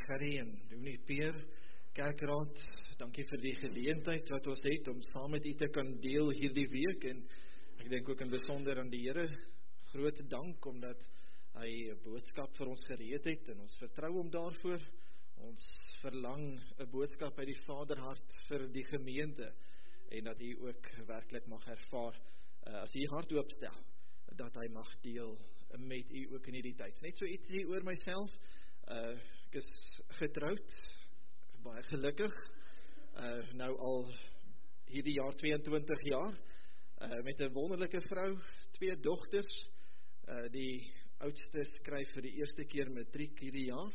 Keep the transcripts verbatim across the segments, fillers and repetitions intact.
Gerrie en Dominee Peer, Kerkraad, dankie vir die geleentheid wat ons het om saam met u te kan deel hierdie week, en ek dink ook in besonder aan die Here groot dank, omdat hy 'n boodskap vir ons gereed het, en ons vertrou hom daarvoor. Ons verlang 'n boodskap uit die Vaderhart vir die gemeente, en dat u ook werklik mag ervaar, uh, as u hart oopstel, dat hy mag deel met u ook in hierdie tyd. Net so ietsie oor myself, uh, ek is getrouwd, baie gelukkig, uh, nou al hierdie jaar tweeëntwintig jaar, uh, met 'n wonderlike vrou, twee dogters, uh, die oudste skryf vir die eerste keer matriek hierdie jaar,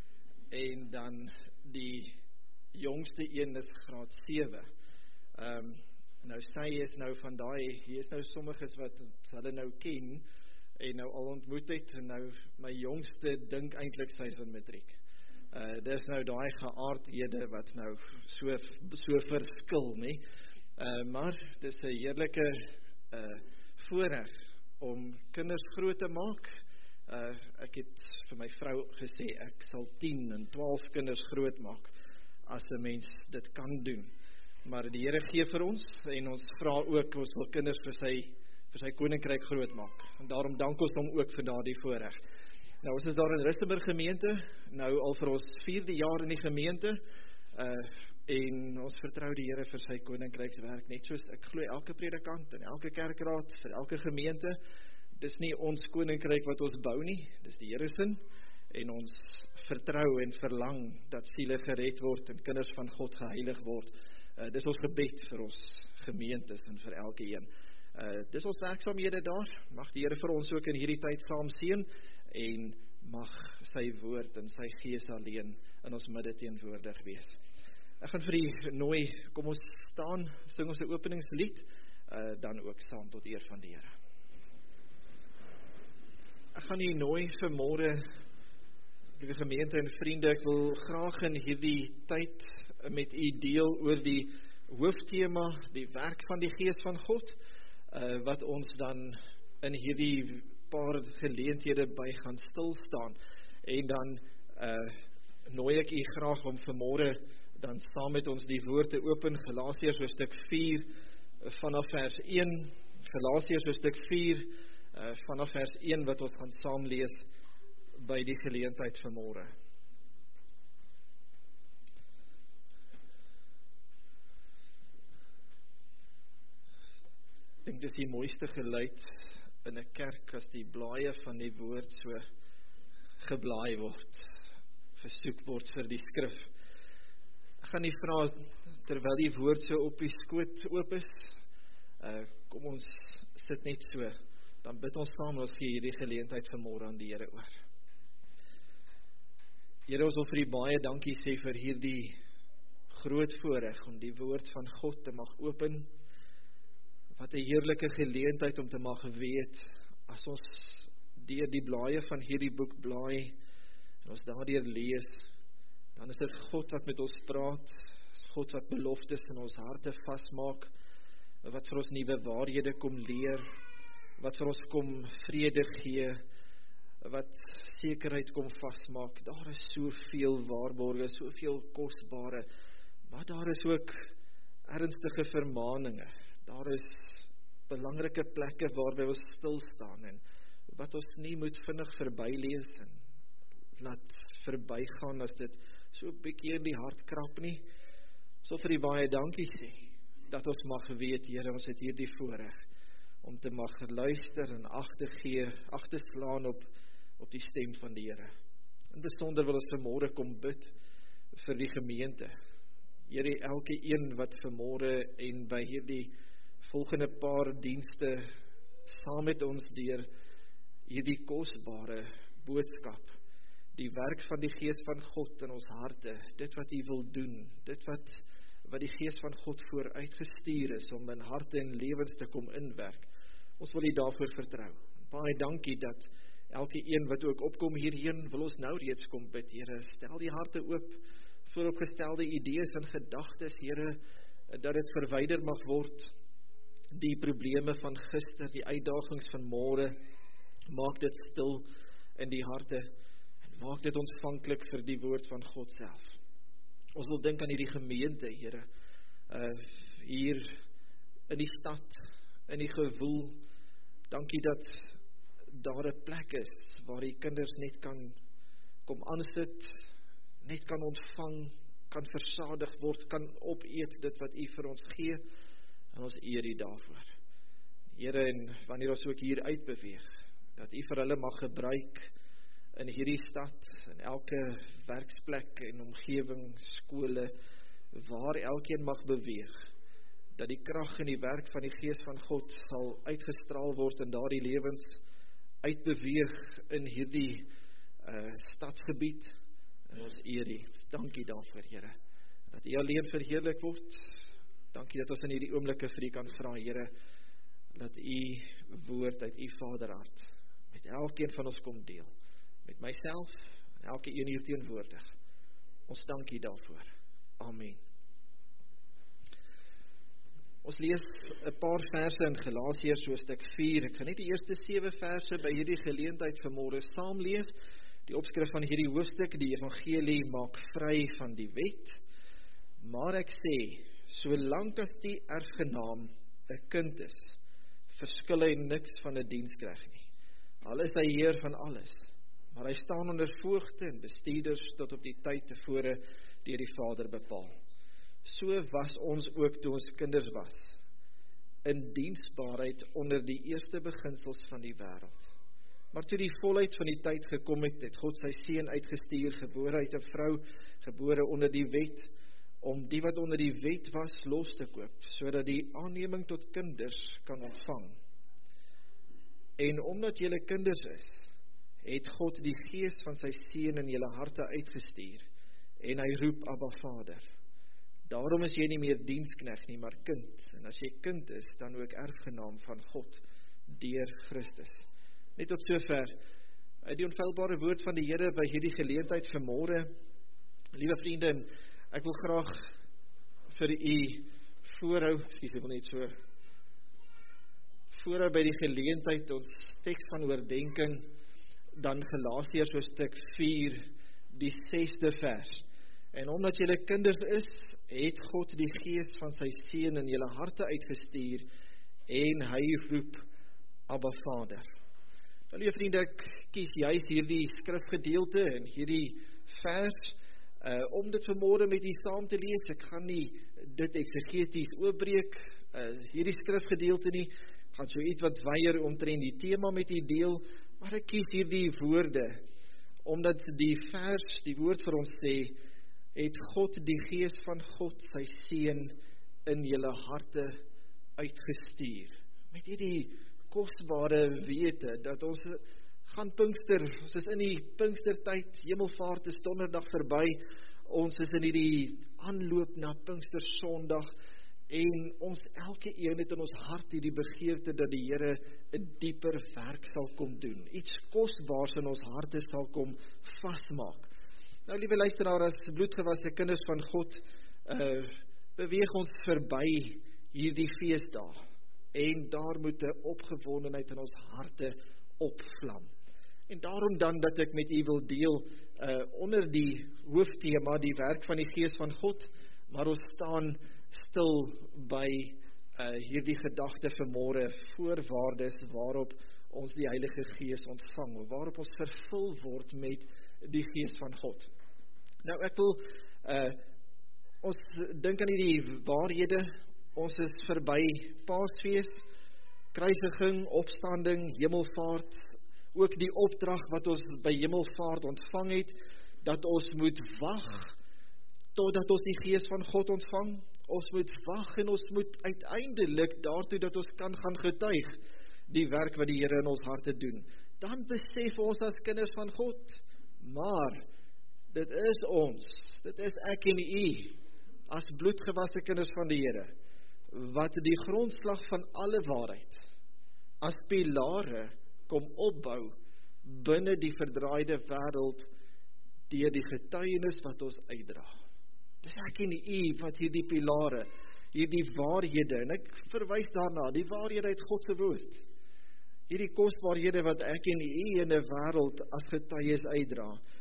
en dan die jongste een is graad sewe. Um, nou sy is nou van daai, hier is nou sommiges wat hulle nou ken, en nou al ontmoet het, en nou my jongste dink eintlik sy is van matriek. Uh, dis nou daai geaardhede wat nou so, so verskil, nie? Uh, maar dis 'n heerlike uh, voorreg om kinders groot te maak. Uh, ek het vir my vrou gesê, ek sal tien en twaalf kinders groot maak, as 'n mens dit kan doen. Maar die Here gee vir ons, en ons vra ook, ons wil kinders vir sy, vir sy koninkryk groot maak. En daarom dank ons hom ook vir daardie voorreg. Nou, ons is daar in Rustenburg gemeente, nou al vir ons vierde jaar in die gemeente, uh, en ons vertrou die Here vir sy koninkrykswerk, net soos ek glo elke predikant, en elke kerkraad, vir elke gemeente. Dis nie ons koninkryk wat ons bou nie, dis die Here se, en ons vertrou en verlang dat siele gered word, en kinders van God geheilig word. Uh, dis ons gebed vir ons gemeentes, en vir elke een. Uh, dis ons werksaamhede daar, mag die Here vir ons ook in hierdie tyd saam seën, en mag sy woord en sy gees alleen in ons midde teenwoordig wees. Ek gaan vir die nooi, kom ons staan, sing ons 'n openingslied, uh, dan ook saam tot eer van die Here. Ek gaan u nooi vir môre, liewe gemeente en vriende, ek wil graag in hierdie tyd met u deel oor die hooftema, die werk van die Gees van God, uh, wat ons dan in hierdie paar geleenthede by gaan stilstaan, en dan uh, nooi ek u graag om vanmôre dan saam met ons die woord te open, Galasiërs hoofstuk vier, vanaf vers een, Galasiërs hoofstuk vier, uh, vanaf vers een, wat ons gaan saam lees by die geleentheid vanmôre. Ek dink dis die mooiste geluid in 'n kerk, as die blaaie van die woord so geblaai word, versoek word vir die skrif. Ek gaan nie vra, terwyl die woord so op die skoot oop is, uh, kom ons sit net so, dan bid ons saam, ons gee hierdie geleentheid vanmôre aan die Here oor. Here, ons wil vir u baie dankie sê vir hierdie groot voorreg om die woord van God te mag open. Wat 'n heerlike geleentheid om te mag weet, as ons deur die blaaie van hierdie boek blaai, en ons daardeur lees, dan is dit God wat met ons praat, is God wat beloftes in ons harte vasmaak, wat vir ons nuwe waarhede kom leer, wat vir ons kom vrede gee, wat sekerheid kom vasmaak. Daar is soveel waarborge, soveel kosbare, maar daar is ook ernstige vermaaninge. Daar is belangrike plekke waarby ons stil staan, en wat ons nie moet vinnig verbylees en laat verbygaan as dit so 'n bietjie in die hart krap nie. So vir die baie dankie sê, dat ons mag weet, Here, ons het hierdie voorreg om te mag luister en ag te gee, ag te slaan op, op die stem van die Here. In besonder wil ons vanmôre kom bid vir die gemeente. Here, elke een wat vanmôre en by hierdie volgende paar dienste saam met ons deur hierdie kosbare boodskap, die werk van die Gees van God in ons harte, dit wat u wil doen, dit wat, wat die Gees van God vooruitgestuur is, om in harte en lewens te kom inwerk. Ons wil u daarvoor vertrou. Baie dankie dat elke een wat ook opkom hierheen, wil ons nou reeds kom bid, Here, stel die harte oop, vooropgestelde idees en gedagtes, Here, dat dit verwyder mag word, die probleme van gister, die uitdagings van môre, maak dit stil in die harte, en Maak dit ontvanklik vir die woord van God self. Ons wil dink aan hierdie gemeente, Here, uh, hier in die stad, in die gewoel. Dankie dat daar 'n plek is waar die kinders net kan kom aansit, net kan ontvang, kan versadig word, kan opeet dit wat U vir ons gee, en ons eer U daarvoor. Here, en wanneer ons ook hier uitbeweeg, dat U vir hulle mag gebruik in hierdie stad, in elke werksplek en omgewing, skole, waar elkeen mag beweeg, dat die krag en die werk van die Gees van God sal uitgestraal word en daardie lewens uitbeweeg in hierdie uh, stadsgebied, en ons eer U. Dankie daarvoor, Here, dat U alleen verheerlik word. Dankie dat ons in hierdie oomblikke vir U kan vra, Here, dat U woord uit U Vaderhart met elkeen van ons kom deel, met myself, en elke een hier teenwoordig. Ons dank U daarvoor. Amen. Ons lees 'n paar verse in Galasiërs hoofstuk vier. Ek gaan net die eerste sewe verse by hierdie geleentheid vanmôre saam lees. Die opskrif van hierdie hoofstuk, die evangelie maak vry van die wet. Maar ek sê, solank as die erfgenaam 'n kind is, verskil hy niks van 'n diensknegt nie. Al is hy heer van alles, maar hy staan onder voogte en bestuurders tot op die tyd tevore deur die Vader bepaal. So was ons ook toe ons kinders was, in diensbaarheid onder die eerste beginsels van die wêreld. Maar toe die volheid van die tyd gekom het, het God sy seun uitgestuur, gebore uit 'n vrou, gebore onder die wet, om die wat onder die wet was los te koop, sodat die aanneming tot kinders kan ontvang. En omdat julle kinders is, het God die Gees van sy seun in julle harte uitgestuur, en hy roep Abba Vader. Daarom is jy nie meer diensknegt nie, maar kind, en as jy kind is, dan ook erfgenaam van God, deur Christus. Net tot sover, die onfeilbare woord van die Here by hierdie geleentheid vanmôre. Liewe vriende, ek wil graag vir u voorhou, ekskuus, ek wil net so voorhou by die geleentheid ons teks van oordenking, dan Galasiërs hoofstuk vier, die sesde vers. En omdat julle kinders is, het God die Gees van sy seun in julle harte uitgestuur, en hy roep Abba Vader. Nou, liewe vriende, ek kies juis hierdie skrifgedeelte en hierdie vers, uh, om dit vanmôre met u saam te lees. Ek gaan nie dit eksegeties oopbreek, uh, hierdie skrifgedeelte nie, gaan so iets wat weier omtrent die tema met u deel, maar ek kies hierdie woorde, omdat die vers, die woord vir ons sê, het God die Gees van God, sy seun, in julle harte uitgestuur. Met hierdie kosbare wete, dat ons gaan Pinkster, ons is in die Pinkstertyd, Hemelvaart is donderdag verby, ons is in hierdie aanloop na Pinkster Sondag, en ons elke een het in ons hart hierdie begeerte, dat die Here 'n dieper werk sal kom doen, iets kosbaars in ons harte sal kom vasmaak. Nou, liewe luisteraar, as bloedgewasse kinders van God, uh, beweeg ons verby hierdie feesdae, en daar moet 'n opgewondenheid in ons harte opvlam. En daarom dan dat ek met u wil deel, uh, onder die hoofthema, die werk van die Gees van God, maar ons staan stil by uh, hierdie gedagte vanmôre, voorwaardes waarop ons die Heilige Gees ontvang, waarop ons vervul word met die Gees van God. Nou, ek wil, uh, ons dink aan die waarhede, ons is verby Paasfees, kruisiging, opstanding, hemelvaart, ook die opdrag wat ons by hemelvaart ontvang het, dat ons moet wag, totdat ons die Gees van God ontvang. Ons moet wag en ons moet uiteindelik daartoe dat ons kan gaan getuig die werk wat die Here in ons harte doen. Dan besef ons as kinders van God, maar dit is ons, dit is ek en u, as bloedgewasse kinders van die Here, wat die grondslag van alle waarheid, as pilare kom opbou, binne die verdraaide wêreld, deur die getuienis wat ons uitdra. Dis ek en u, wat hierdie pilare, hierdie waarhede, en ek verwys daarna, die waarhede uit God se woord, hierdie kosbarehede wat ek en u in 'n wêreld as getuies uitdra,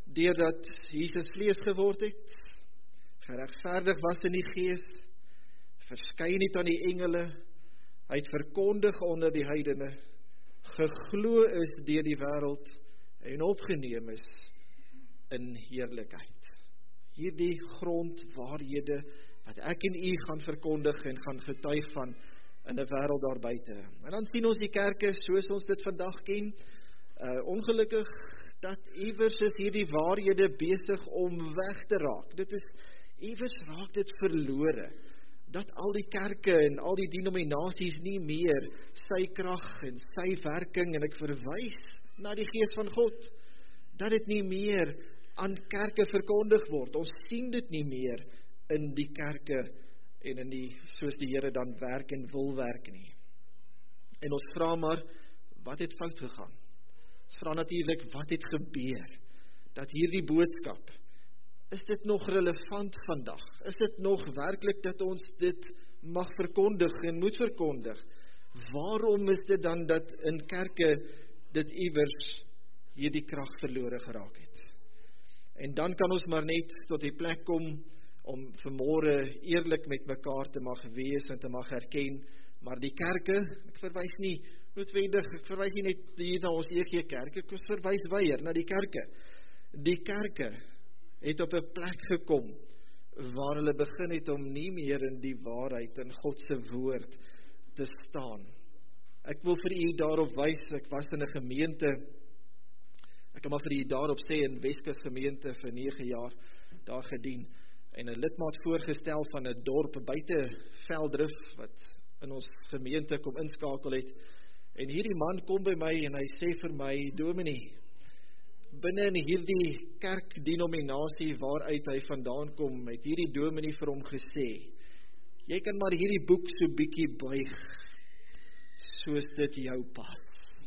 deurdat Jesus vlees geword het, geregverdig was in die gees, verskyn het aan die engele, hy het verkondig onder die heidene, geglo is deur die wêreld en opgeneem is in heerlikheid. Hierdie grondwaarhede wat ek en u gaan verkondig en gaan getuig van in 'n wêreld daar buite. En dan sien ons die kerke soos ons dit vandag ken, uh, ongelukkig dat iewers is hierdie waarhede besig om weg te raak. Dit is, iewers raak dit verlore, dat al die kerke en al die denominasies nie meer sy krag en sy werking, en ek verwys na die gees van God, dat dit nie meer aan kerke verkondig word. Ons sien dit nie meer in die kerke en in die, soos die Here dan werk en wil werk nie. En ons vra maar, wat het fout gegaan? Ons vra natuurlik, wat het gebeur? Dat hierdie boodskap, is dit nog relevant vandag? Is dit nog werklik dat ons dit mag verkondig en moet verkondig? Waarom is dit dan dat in kerke dit iewers hierdie krag verlore geraak het? En dan kan ons maar net tot die plek kom om vanmôre eerlik met mekaar te mag wees en te mag erken, maar die kerke, ek verwys nie noodwendig, ek verwys nie net hier na ons E G Kerk, ek verwys weier na die kerke. Die kerke het op 'n plek gekom waar hulle begin het om nie meer in die waarheid in God se woord te staan. Ek wil vir u daarop wys, ek was in 'n gemeente, ek kan maar vir u daarop sê, in Weskus gemeente vir nege jaar daar gedien, en 'n lidmaat voorgestel van 'n dorp buite Veldrif, wat in ons gemeente kom inskakel het, en hierdie man kom by my en hy sê vir my, Dominee, binne in hierdie kerkdenominasie waaruit hy vandaan kom, het hierdie dominee vir hom gesê, jy kan maar hierdie boek so bietjie buig, soos dit jou pas.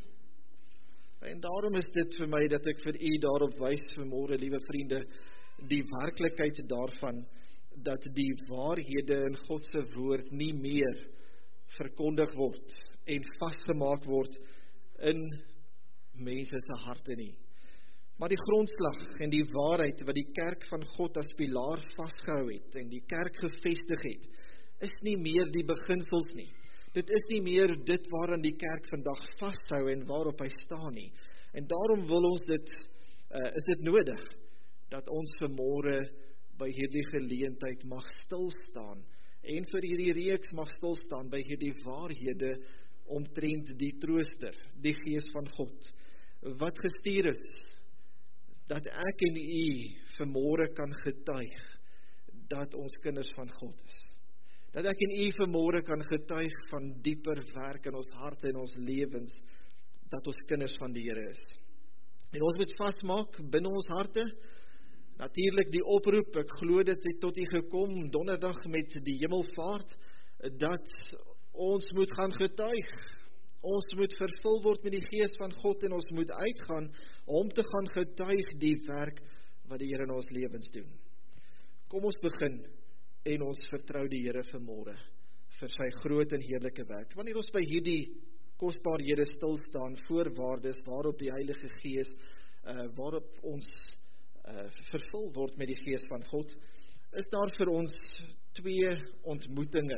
En daarom is dit vir my, dat ek vir u daarop wys vanmôre, liewe vriende, die werklikheid daarvan, dat die waarhede in God se woord nie meer verkondig word, en vasgemaak word in mense se harte nie. Maar die grondslag en die waarheid wat die kerk van God as pilaar vasgehou het en die kerk gevestig het, is nie meer die beginsels nie. Dit is nie meer dit waaraan die kerk vandag vashou en waarop hy staan nie. En daarom wil ons dit, uh, is dit nodig, dat ons vanmôre by hierdie geleentheid mag stilstaan, en vir hierdie reeks mag stilstaan by hierdie waarhede omtrent die trooster, die gees van God, wat gestuur is, dat ek en u vanmôre kan getuig, dat ons kinders van God is. Dat ek en u vanmôre kan getuig van dieper werk in ons harte en ons lewens, dat ons kinders van die Here is. En ons moet vasmaak binne ons harte, natuurlik die oproep, ek glo dit het tot u gekom, donderdag met die hemelvaart, dat ons moet gaan getuig, ons moet vervul word met die gees van God, en ons moet uitgaan, om te gaan getuig die werk, wat die Here in ons lewens doen. Kom ons begin, en ons vertrou die Here vanmôre, vir sy groot en heerlike werk. Wanneer ons by hierdie kosbaarhede stil staan, voorwaardes, waarop die Heilige Gees, uh, waarop ons uh, vervul word met die gees van God, is daar vir ons twee ontmoetinge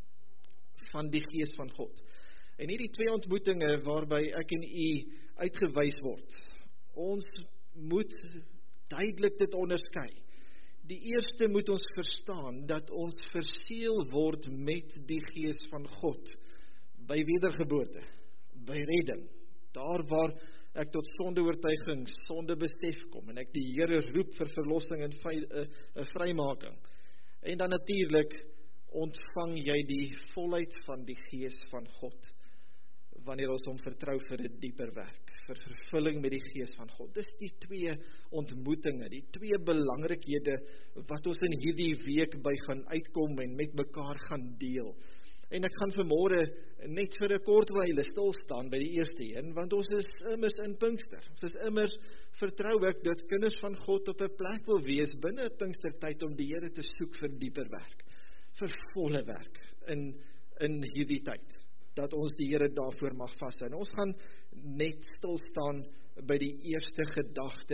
van die gees van God. En hierdie twee ontmoetinge waarby ek en u uitgewys word, ons moet duidelik dit onderskei. Die eerste moet ons verstaan, dat ons verseël word met die gees van God, by wedergeboorte, by redding, daar waar ek tot sondeoortuiging, sondebesef kom, en ek die Here roep vir verlossing en vry, uh, uh, vrymaking, en dan natuurlik ontvang jy die volheid van die gees van God, wanneer ons hom vertrou vir 'n dieper werk, vir vervulling met die gees van God. Dis die twee ontmoetinge, die twee belangrikhede, wat ons in hierdie week by gaan uitkom, en met mekaar gaan deel. En ek gaan vanmôre net vir 'n kort wyle stil staan by die eerste een, want ons is immers in Pinkster. Ons is immers, vertrou ek, dat kinders van God op 'n plek wil wees binne Pinkstertyd om die Here te soek vir dieper werk, vir volle werk in in hierdie tyd, dat ons die Here daarvoor mag vashou. En ons gaan net stil staan by die eerste gedagte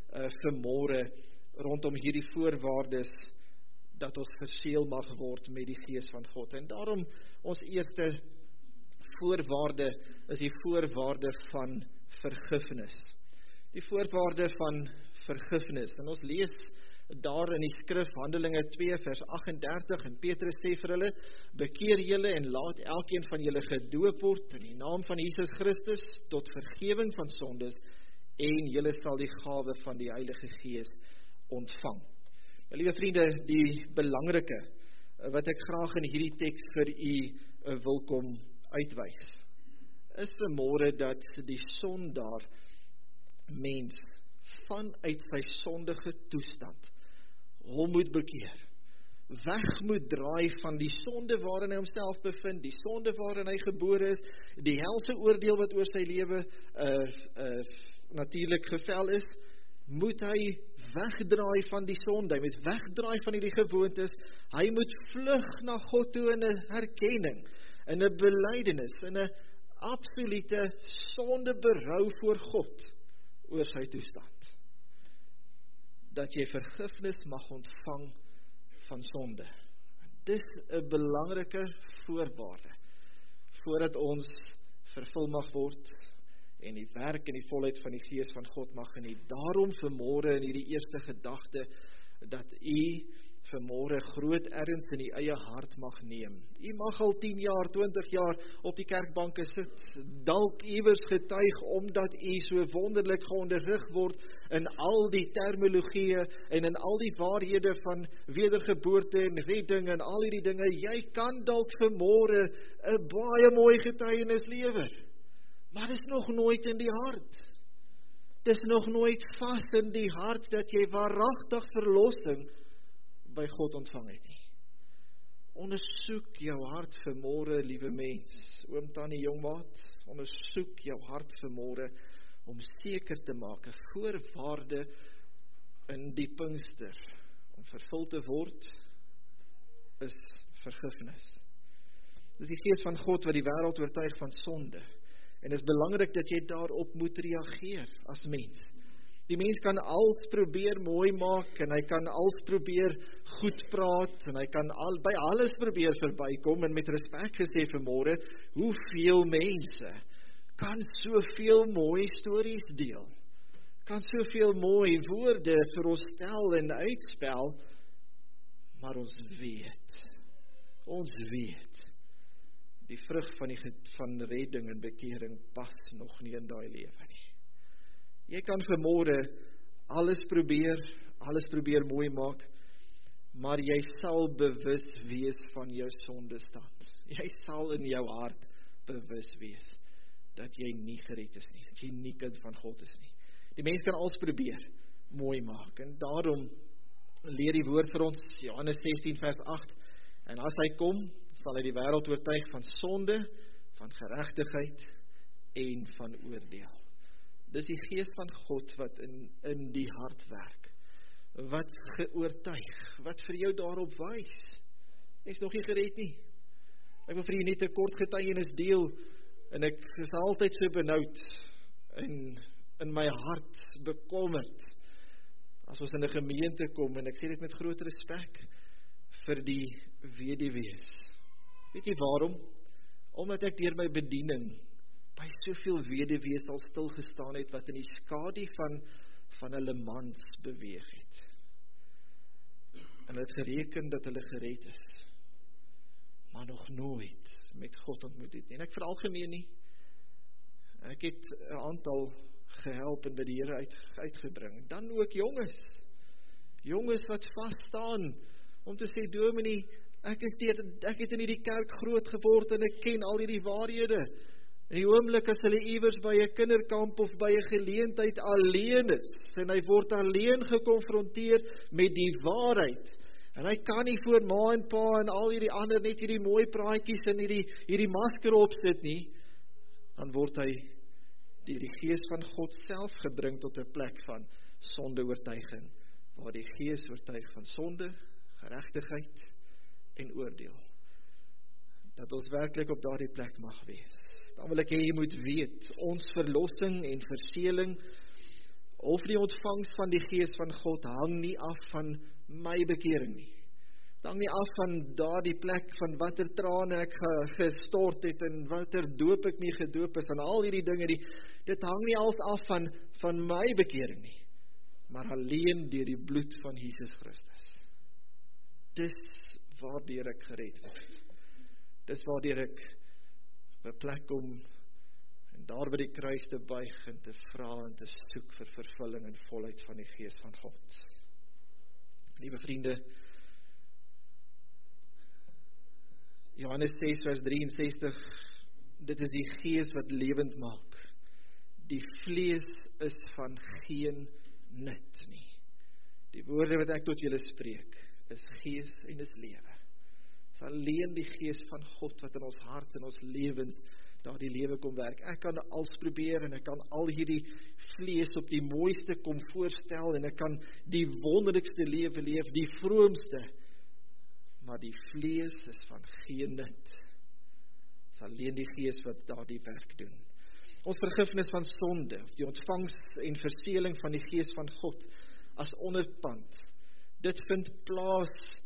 uh, vanmôre rondom hierdie voorwaardes dat ons verseël mag word met die Gees van God. En daarom ons eerste voorwaarde is die voorwaarde van vergifnis. Die voorwaarde van vergifnis. En ons lees daar in die skrif Handelinge twee vers agt en dertig en Petrus sê vir hulle, bekeer julle en laat elkeen van julle gedoop word in die naam van Jesus Christus tot vergewing van sondes en julle sal die gawe van die Heilige Gees ontvang. My liewe vriende, die belangrike wat ek graag in hierdie teks vir u wil kom uitwys, is vanmôre dat die sondaar mens vanuit sy sondige toestand hom moet bekeer, weg moet draai van die sonde waarin hy homself bevind, die sonde waarin hy gebore is, die helse oordeel wat oor sy lewe uh, uh, natuurlik gevel is, moet hy wegdraai van die sonde, hy moet wegdraai van hierdie gewoontes, hy moet vlug na God toe in 'n herkenning, in 'n belydenis, in 'n absolute sondeberou voor God oor sy toestand. Dat jy vergifnis mag ontvang van sonde. Dis 'n belangrike voorwaarde voordat ons vervul mag word en die werk en die volheid van die Gees van God mag geniet. Daarom vanmôre in hierdie eerste gedagte dat u vanmôre groot erns in die eie hart mag neem. U mag al tien jaar, twintig jaar op die kerkbanke sit, dalk iewers getuig omdat u so wonderlik geonderrig word in al die terminologie en in al die waarhede van wedergeboorte en redding en al hierdie dinge. Jy kan dalk vanmôre 'n baie mooi getuienis lewer, maar dit is nog nooit in die hart. Dit is nog nooit vas in die hart dat jy waaragtig verlossing by God ontvang het nie. Ondersoek jou hart vanmôre, liewe mens, oom, tannie, jongmaat, ondersoek jou hart vanmôre om seker te maak 'n voorwaarde in die Pinkster om vervul te word is vergifnis. Dis die Gees van God wat die wêreld oortuig van sonde. En dit is belangrik dat jy daarop moet reageer as mens. Die mens kan alles probeer mooi maak en hy kan alles probeer goed praat en hy kan al, by alles probeer verbykom en met respek gesê vanmôre, hoeveel mense kan soveel mooi stories deel, kan soveel mooi woorde vir ons stel en uitspel, maar ons weet, ons weet, die vrug van, die, van redding en bekering pas nog nie in daai lewe nie. Jy kan vanmôre alles probeer, alles probeer mooi maak, maar jy sal bewus wees van jou sondestand. Jy sal in jou hart bewus wees dat jy nie gered is nie, dat jy nie kind van God is nie. Die mens kan alles probeer mooi maak, en daarom leer die woord vir ons, Johannes sestien vers agt, en as hy kom, sal hy die wêreld oortuig van sonde, van geregtigheid en van oordeel. Dis die Gees van God wat in, in die hart werk, wat geoortuig, wat vir jou daarop wys. Jy is nog nie gered nie. Ek wil vir jy net 'n kort getuienis deel, en ek is altyd so benoud, en in my hart bekommerd, as ons in 'n gemeente kom, en ek sê dit met groot respek, vir die weduwees. Weet jy waarom? Omdat ek deur my bediening, by soveel weduwees al stil gestaan het, wat in die skadu van, van hulle mans beweeg het. En het gereken dat hulle gered is, maar nog nooit met God ontmoet het. En ek veralgemeen nie, ek het 'n aantal gehelp en by die Here uit, uitgebring. Dan ook jonges, jonges wat vast staan, om te sê, dominee, ek, is dier, ek het in die kerk groot geword, en ek ken al die waarhede. In die oomblik as hulle iewers by 'n kinderkamp of by 'n geleentheid alleen is, en hy word alleen gekonfronteer met die waarheid, en hy kan nie voor ma en pa en al hierdie ander net hierdie mooi praatjies en hierdie, hierdie masker opsit nie, dan word hy deur die Gees van God self gebring tot 'n plek van sondeoortuiging, waar die Gees oortuig van sonde, geregtigheid en oordeel. Dat ons werklik op daardie plek mag wees. Dan wil ek hê jy moet weet, ons verlossing en verseëling, of die ontvangs van die Gees van God hang nie af van my bekering nie. Het hang nie af van daardie plek van watter trane ek ge, gestort het en watter doop ek nie gedoop is en al hierdie dinge, die, dit hang nie als af van, van my bekering nie, maar alleen deur die bloed van Jesus Christus. Dis waardeur ek gered word. Dis waardeur ek op 'n plek kom en daar by die kruis te buig en te vra en te soek vir vervulling en volheid van die Gees van God. Liewe vriende, Johannes ses vers drieënsestig, dit is die Gees wat lewend maak. Die vlees is van geen nut nie. Die woorde wat ek tot julle spreek, is gees en is lewe. Dit is alleen die Gees van God wat in ons hart en ons lewens daar die lewe kom werk. Ek kan alles probeer en ek kan al hierdie vlees op die mooiste kom voorstel en ek kan die wonderlikste lewe leef, die vroomste, maar die vlees is van geen nut. Dit is alleen die Gees wat daar die werk doen. Ons vergifnis van sonde, die ontvangs en verseëling van die Gees van God as onderpand, dit vind plaas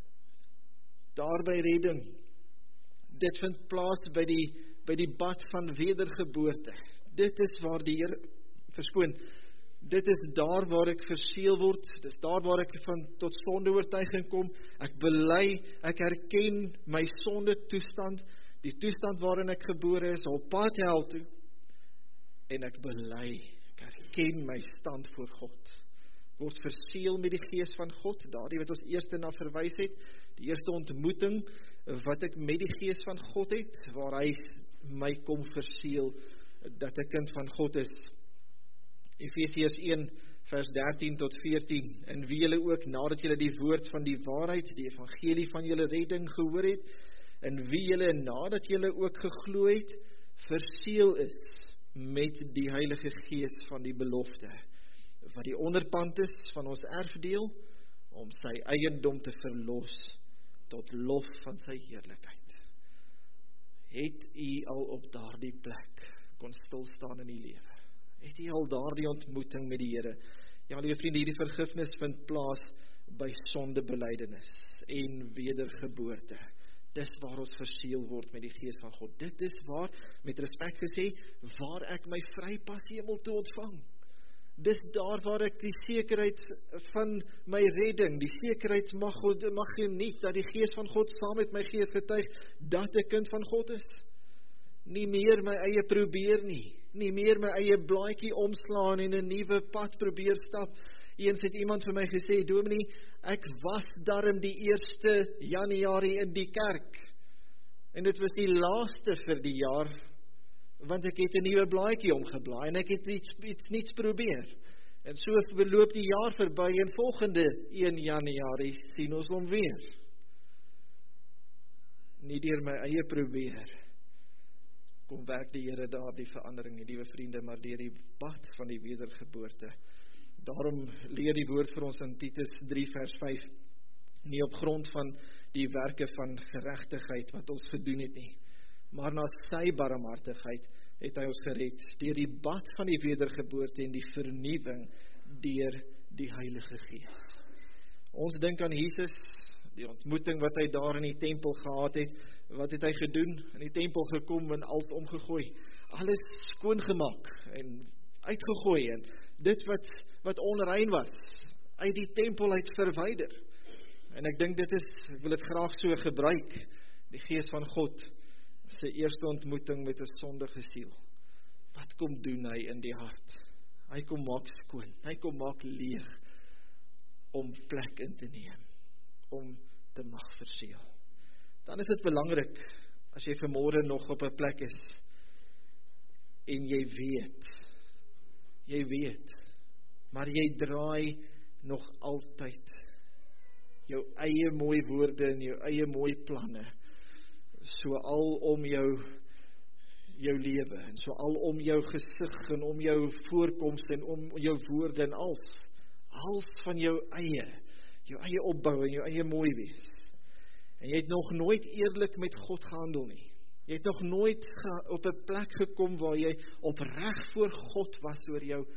daar by redding. Dit vind plaas by die, by die bad van wedergeboorte. Dit is waar die Heer, verskoon, dit is daar waar ek verseël word, dit is daar waar ek van tot sondeoortuiging kom, ek bely, ek herken my sonde toestand, die toestand waarin ek gebore is, op pad hel toe, en ek bely, ek herken my stand voor God, word verseël met die Gees van God, daardie wat ons eerste na verwys het, die eerste ontmoeting, wat ek met die Gees van God het, waar hy my kom verseël, dat ek kind van God is. Efesiërs een vers dertien tot veertien, en wie julle ook, nadat julle die woord van die waarheid, die evangelie van julle redding gehoor het, en wie julle nadat julle ook geglo het, verseël is met die Heilige Gees van die belofte, wat die onderpand is van ons erfdeel, om sy eiendom te verlos, tot lof van sy heerlikheid. Het u al op daardie plek kon stilstaan in die lewe? Het u al daardie ontmoeting met die Here? Ja, liewe vriende, hierdie vergifnis vind plaas by sondebelydenis en wedergeboorte. Dis waar ons verseël word met die Gees van God. Dit is waar, met respek gesê, waar ek my vrypas hemel toe ontvang. Dis daar waar ek die sekerheid van my redding, die sekerheid mag, mag geniet, dat die Gees van God saam met my gees getuig, dat ek kind van God is. Nie meer my eie probeer nie, nie meer my eie blaadjie omslaan en 'n nuwe pad probeer stap. Eens het iemand vir my gesê, Dominee, ek was darm die eerste Januarie in die kerk, en dit was die laaste vir die jaar, want ek het 'n nuwe blaadjie omgeblaai, en ek het iets, iets niets probeer. En so verloop die jaar verby, en volgende een Januarie sien ons hom weer. Nie deur my eie probeer, kom werk die Here daar die verandering, nie, liewe vriende, maar deur die pad van die wedergeboorte. Daarom leer die woord vir ons in Titus drie vers vyf, nie op grond van die werke van geregtigheid wat ons gedoen het nie, maar na sy barmhartigheid het hy ons gered, deur die bad van die wedergeboorte en die vernuwing deur die Heilige Gees. Ons dink aan Jesus, die ontmoeting wat hy daar in die tempel gehad het. Wat het hy gedoen? In die tempel gekom en alles omgegooi, alles skoongemaak en uitgegooi, en dit wat, wat onrein was, uit die tempel uit verwyder. En ek dink dit is, ek wil dit graag so gebruik, die Gees van God, sy eerste ontmoeting met 'n sondige siel. Wat kom doen hy in die hart? Hy kom maak skoon, hy kom maak leeg, om plek in te neem, om te mag verseël. Dan is dit belangrik, as jy vanmôre nog op 'n plek is, en jy weet, jy weet, maar jy draai nog altyd jou eie mooi woorde en jou eie mooi planne, so al om jou, jou lewe, en so al om jou gesig, en om jou voorkoms, en om jou woorde, en als, als van jou eie, jou eie opbou, en jou eie mooi wees. En jy het nog nooit eerlik met God gehandel nie. Jy het nog nooit ge, op 'n plek gekom waar jy opreg voor God was oor jou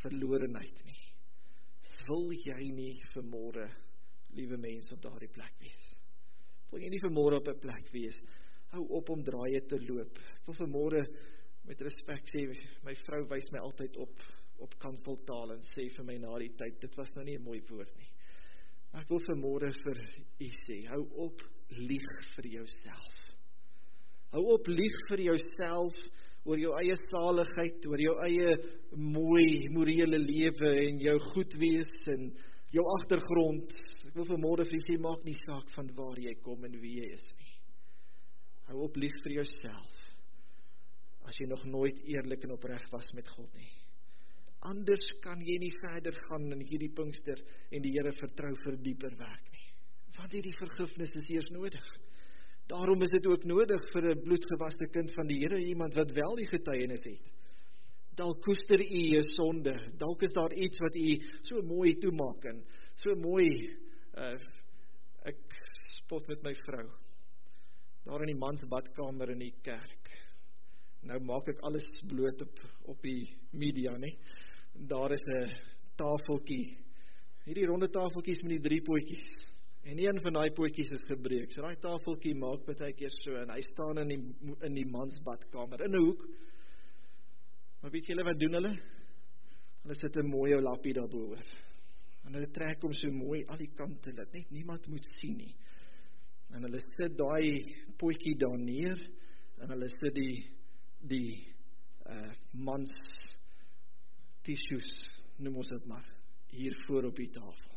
verlorenheid nie. Wil jy nie vanmôre, liewe mense, op daardie plek wees? Wil jy nie vanmôre op 'n plek wees? Hou op om draaie te loop. Ek wil vanmôre met respek sê, my vrou wys my altyd op op kanseltaal en sê vir my na die tyd, dit was nou nie 'n mooi woord nie. Maar ek wil vanmôre vir u sê, hou op lieg vir jouself. Hou op lieg vir jouself oor jou eie saligheid, oor jou eie mooi morele lewe en jou goed wees en jou agtergrond. Ek wil vanmôre vir u sê, maak nie saak van waar jy kom en wie jy is nie. Hou op lieg vir jouself as jy nog nooit eerlik en opreg was met God nie. Anders kan jy nie verder gaan in hierdie Pinkster en die Here vertrou vir dieper werk nie. Want hierdie vergifnis is eers nodig. Daarom is dit ook nodig vir 'n bloedgewaste kind van die Here, iemand wat wel die getuienis het. Dalk koester u 'n sonde, dalk is daar iets wat u so mooi toemaak en so mooi, uh, ek spot met my vrou, daar in die mans badkamer in die kerk. Nou maak ek alles bloot op, op die media, nie? Daar is 'n tafeltjie, hierdie ronde tafeltjies met die drie pootjies, en een van daai pootjies is gebreek, so daai tafeltjie maak baie keer so, en hy staan in die, in die mans badkamer, in 'n hoek. Maar weet julle wat doen hulle? Hulle sit 'n mooi ou lappie daarboor, en hulle trek hom so mooi al die kante, dat net niemand moet sien nie, en hulle sit daai pootjie daar neer, en hulle sit die, die uh, mans tissues, noem ons dit maar, hier voor op die tafel.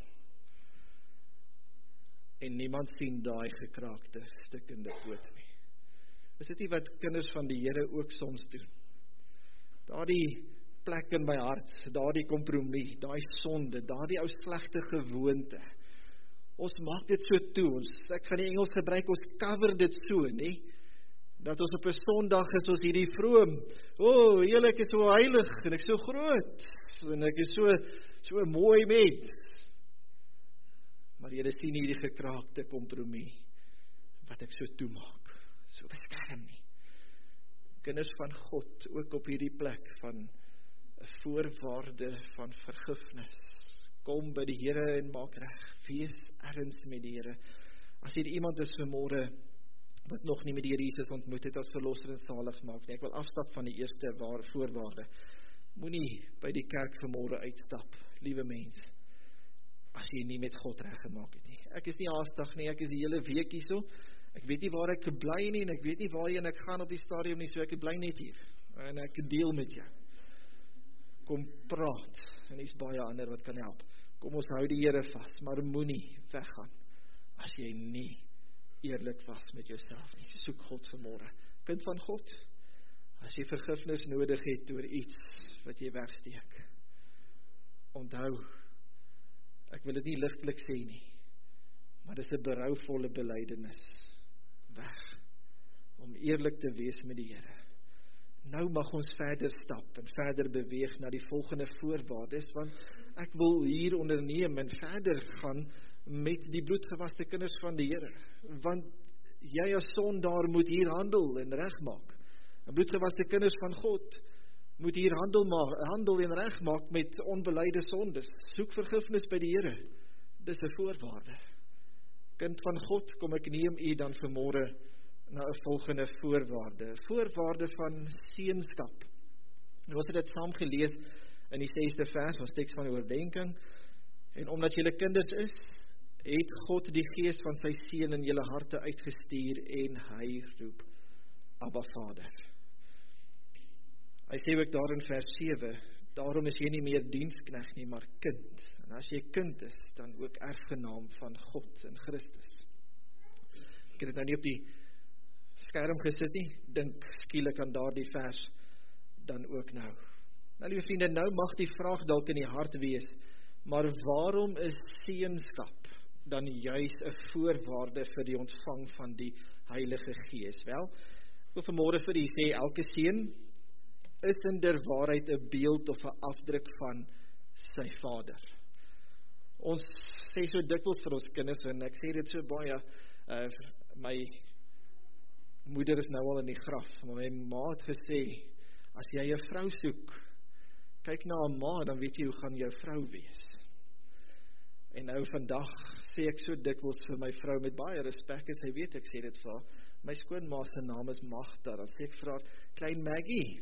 En niemand sien daai gekraakte, stikkende poot nie. Is dit nie wat kinders van die Here ook soms doen? Daardie plek in my hart, daardie kompromie, daai sonde, daardie ou slegte gewoonte. Ons maak dit so toe, ons, ek gaan die Engels gebruik, ons cover dit so, nie? Dat ons op 'n Sondag is ons hierdie vroom, o, oh, julle ek is so heilig, en ek is so groot, en ek is so, so 'n mooi mens. Maar julle sien hierdie gekraakte kompromie, wat ek so toemaak, so beskerm nie. Kinders van God, ook op hierdie plek van 'n voorwaarde van vergifnis. Kom by die Here en maak reg, wees erns met die Here. As hier iemand is vanmôre, wat nog nie met die Here Jesus ontmoet het as verlosser en salig maak nie. Ek wil afstap van die eerste waar, voorwaarde. Moenie by die kerk vanmôre uitstap, liewe mens, as jy nie met God reg gemaak het nie. Ek is nie haastig nie, ek is die hele week hierso. Ek weet nie waar ek bly nie, en ek weet nie waarheen ek gaan op die stadium nie, so ek bly net hier. En ek deel met jou. Kom praat, en daar's baie ander wat kan help. Kom ons hou die Here vas, maar moenie weggaan, as jy nie eerlik was met jouself nie. Soek God vanmôre. Kind van God, as jy vergifnis nodig het oor iets wat jy wegsteek, onthou, ek wil dit nie ligtelik sê nie, maar dis 'n berouvolle belydenis weg, om eerlik te wees met die Here. Nou mag ons verder stap en verder beweeg na die volgende voorwaardes, want ek wil hier onderneem en verder gaan met die bloedgewaste kinders van die Here, want jy as sondaar moet hier handel en regmaak. En bloedgewaste kinders van God moet hier handel, maak, handel en regmaak met onbelyde sondes. Soek vergifnis by die Here. Dis 'n voorwaarde. Kind van God, kom ek neem u dan vanmôre na 'n volgende voorwaarde. Voorwaarde van seunskap. Ons het dit saam gelees in die sesde vers, ons teks van oordenking. En omdat julle kinders is, het God die gees van sy seun in julle harte uitgestuur en hy roep, Abba Vader. Hy sê ook daar in vers sewe, daarom is jy nie meer diensknegt nie, maar kind. En as jy kind is, dan ook erfgenaam van God in Christus. Ek het dit nou nie op die skerm gesit nie, dink skielik aan daardie vers, dan ook nou. Nou lieve vriende, nou mag die vraag dalk in die hart wees, maar waarom is seunskap dan juis 'n voorwaarde vir die ontvang van die Heilige Gees? Wel, ek wil vanmôre vir u sê, elke seun is in der waarheid 'n beeld of 'n afdruk van sy vader. Ons sê so dikwels vir ons kinders, en ek sê dit so baie, uh, my moeder is nou al in die graf, maar my ma het gesê, as jy 'n vrou soek, kyk na 'n ma, dan weet jy hoe gaan jou vrou wees. En nou vandag sê ek so dikwels vir my vrou met baie respek, en sy weet ek sê dit vir haar, my skoonma se naam is Magda, dan sê ek vir haar, klein Maggie.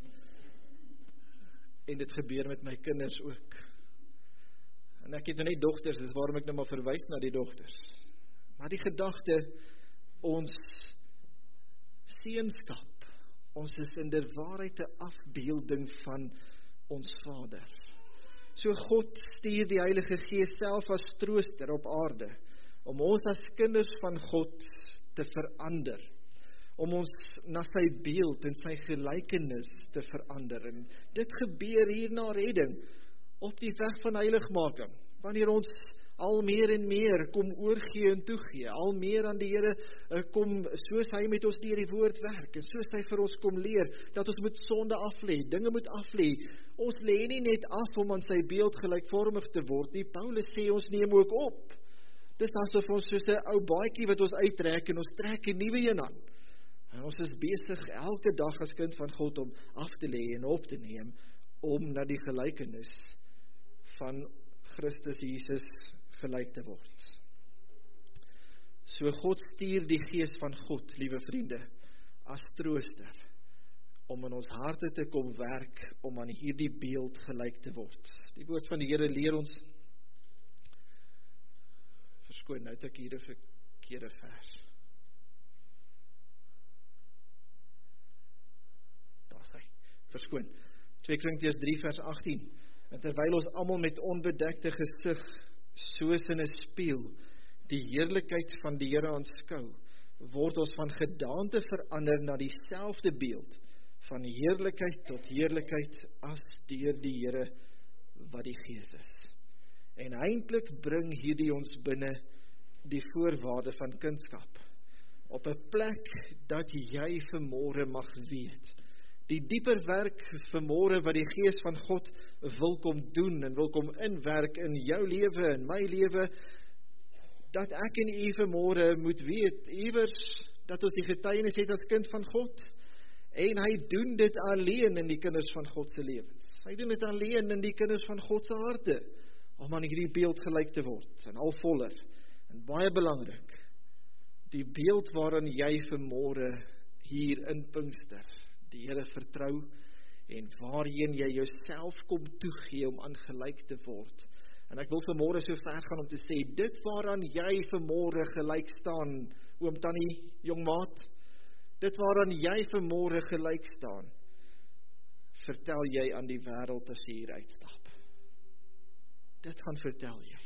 En dit gebeur met my kinders ook. En ek het nou net dogters, dis waarom ek nou maar verwys na die dogters. Maar die gedagte, ons seenskap, ons is in der waarheid 'n afbeelding van ons Vader. So God stuur die Heilige Gees self as trooster op aarde, om ons as kinders van God te verander, om ons na sy beeld en sy gelykenis te verander. En dit gebeur hier na redding, op die weg van heiligmaking, wanneer ons al meer en meer kom oorgee en toegee, al meer aan die Here kom, soos hy met ons deur die woord werk, en soos hy vir ons kom leer, dat ons moet sonde aflê, dinge moet aflê. Ons lê nie net af om aan sy beeld gelykvormig te word nie, Paulus sê ons neem ook op. Dis asof ons soos 'n ou baadjie wat ons uittrek, en ons trek 'n nuwe een aan. En ons is besig elke dag as kind van God om af te lê en op te neem, om na die gelykenis van Christus Jesus gelyk te word. So God stuur die Gees van God, liewe vriende, as trooster, om in ons harte te kom werk, om aan hierdie beeld gelyk te word. Die woord van die Here leer ons, verskoon, nou het ek hier 'n verkeerde vers. Daar is hy, verskoon, twee Korintiërs drie vers agttien, en terwyl ons almal met onbedekte gesig, soos in 'n spieël, die heerlikheid van die Here aanskou, word ons van gedaante verander na dieselfde beeld, van heerlikheid tot heerlikheid, as deur die Here wat die Gees is. En eintlik bring hierdie ons binne die voorwaarde van kindskap, op 'n plek dat jy vanmôre mag weet, die dieper werk vanmôre wat die Gees van God wil kom doen, en wil kom inwerk in jou lewe, in my lewe, dat ek en u vanmôre moet weet, iewers, dat ons die getuienis het as kind van God, en hy doen dit alleen in die kinders van God se lewens. Hy doen dit alleen in die kinders van God se harte, om aan hierdie beeld gelyk te word, en al voller, en baie belangrik, die beeld waarin jy vanmôre hier in Pinkster, die Here vertrou, en waarheen jy jouself kom toegee om aan gelyk te word. En ek wil vanmôre so ver gaan om te sê, dit waaraan jy vanmôre gelyk staan, oom Tannie, jong maat, dit waaraan jy vanmôre gelyk staan, vertel jy aan die wêreld as jy hier uitstap. Dit gaan vertel jy.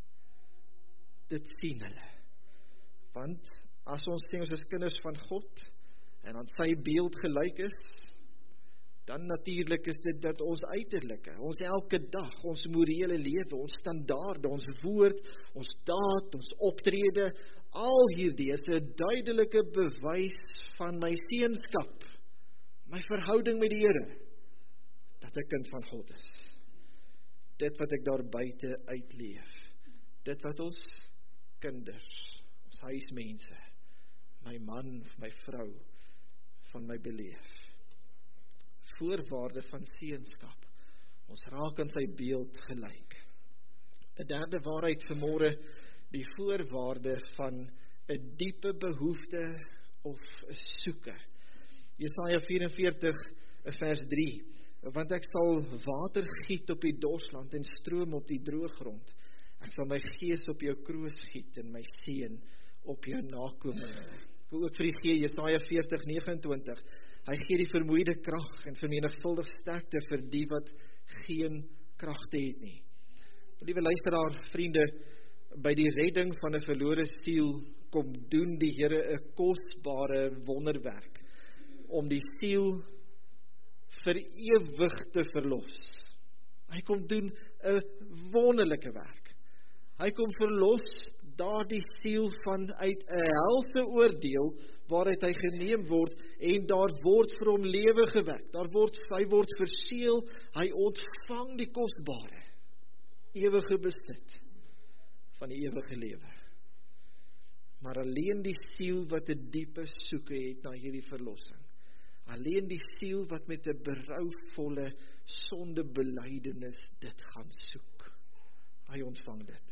Dit sien hulle. Want as ons sê ons is kinders van God, en aan sy beeld gelyk is, dan natuurlik is dit dat ons uiterlike, ons elke dag, ons morele lewe, ons standaarde, ons woord, ons daad, ons optrede, al hierdie is 'n duidelike bewys van my seenskap, my verhouding met die Here, dat ek kind van God is. Dit wat ek daar buite uitleef, dit wat ons kinders, ons huismense, my man, my vrou, van my beleef. Voorwaarde van seenskap. Ons raak aan sy beeld gelyk. 'n Derde waarheid vanmôre, die voorwaarde van 'n diepe behoefte of 'n soeke. Jesaja vyf en veertig vers drie. Want ek sal water giet op die dorsland en stroom op die droë grond. Ek sal my gees op jou kroos giet en my seën op jou nakomelinge. Ek wil ook vir die gee Jesaja veertig vyf nege en twintig. Hy gee die vermoeide krag en vermenigvuldig sterkte vir die wat geen kragte het nie. Liewe luisteraar, vriende, by die redding van 'n verlore siel kom doen die Here 'n kosbare wonderwerk om die siel vir ewig te verlos. Hy kom doen 'n wonderlike werk. Hy kom verlos daardie siel van uit 'n helse oordeel waaruit hy geneem word, en daar word vir hom lewe gewek. Daar word hy word verseël, hy ontvang die kosbare ewige besit van die ewige lewe. Maar alleen die siel wat 'n diepe soeke het na hierdie verlossing, Alleen die siel wat met 'n berouvolle sondebelydenis dit gaan soek. Hy ontvang dit.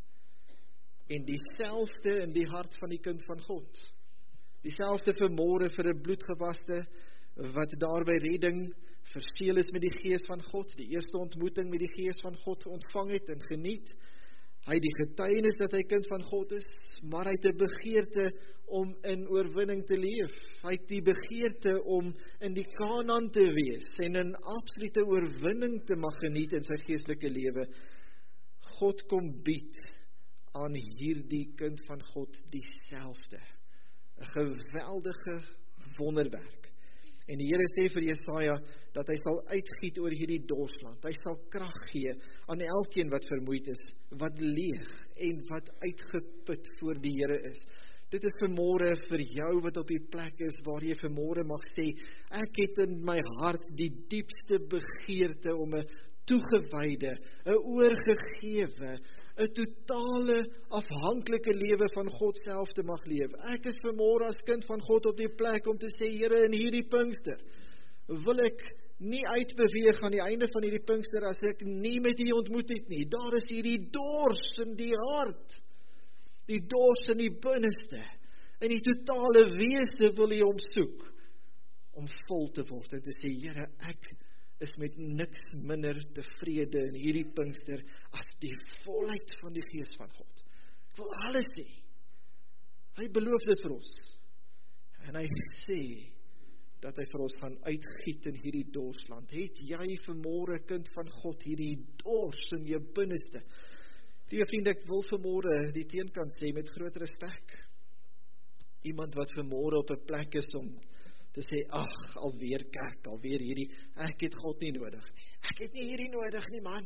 En dieselfde in die hart van die kind van God. Dieselfde vermoere vir 'n bloedgewaste wat daar by redding verseël is met die gees van God, die eerste ontmoeting met die gees van God ontvang het en geniet. Hy het die getuienis dat hy kind van God is, maar hy het 'n begeerte om in oorwinning te leef. Hy het die begeerte om in die Kanaan te wees en in absolute oorwinning te mag geniet in sy geestelike lewe. God kom bied aan hierdie kind van God dieselfde. 'n Geweldige wonderwerk. En die Here sê vir Jesaja dat hy sal uitgiet oor hierdie dorsland. Hy sal krag gee aan elkeen wat vermoeid is, wat leeg en wat uitgeput voor die Here is. Dit is vanmôre vir jou wat op die plek is waar jy vanmôre mag sê, ek het in my hart die diepste begeerte om 'n toegewyde, 'n oorgegewe, 'n totale afhanklike lewe van God self te mag leef. Ek is vanmôre as kind van God op die plek om te sê, Here, in hierdie Pinkster wil ek nie uitbeweeg aan die einde van hierdie Pinkster as ek nie met U ontmoet het nie. Daar is hierdie dors in die hart, die dors in die binneste, in die totale wese wil U hom soek, om vol te word en te sê, Here, ek is met niks minder tevrede in hierdie Pinkster as die volheid van die gees van God. Ek wil alles sê. Hy beloof dit vir ons. En hy sê dat hy vir ons gaan uitgiet in hierdie dorsland. Het jy vanmôre, kind van God, hierdie dors in jou binneste? Liewe vriende, ek wil vanmôre die teenkant sê met groot respek. Iemand wat vanmôre op 'n plek is om te sê, ag, alweer kerk, alweer hierdie, ek het God nie nodig nie. Ek het nie hierdie nodig nie, man.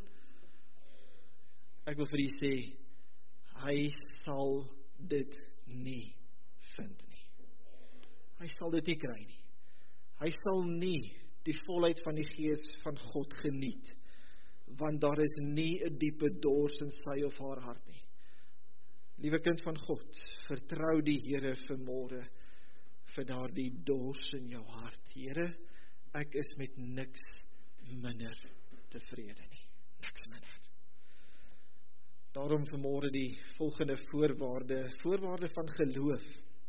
Ek wil vir u sê, hy sal dit nie vind nie. Hy sal dit nie kry nie. Hy sal nie die volheid van die gees van God geniet, want daar is nie 'n diepe dors in sy of haar hart nie. Liewe kind van God, vertrou die Here vanmôre vir daardie dors in jou hart. Here, ek is met niks minder tevrede nie. Niks minder. Daarom vanmôre die volgende voorwaarde, voorwaarde van geloof.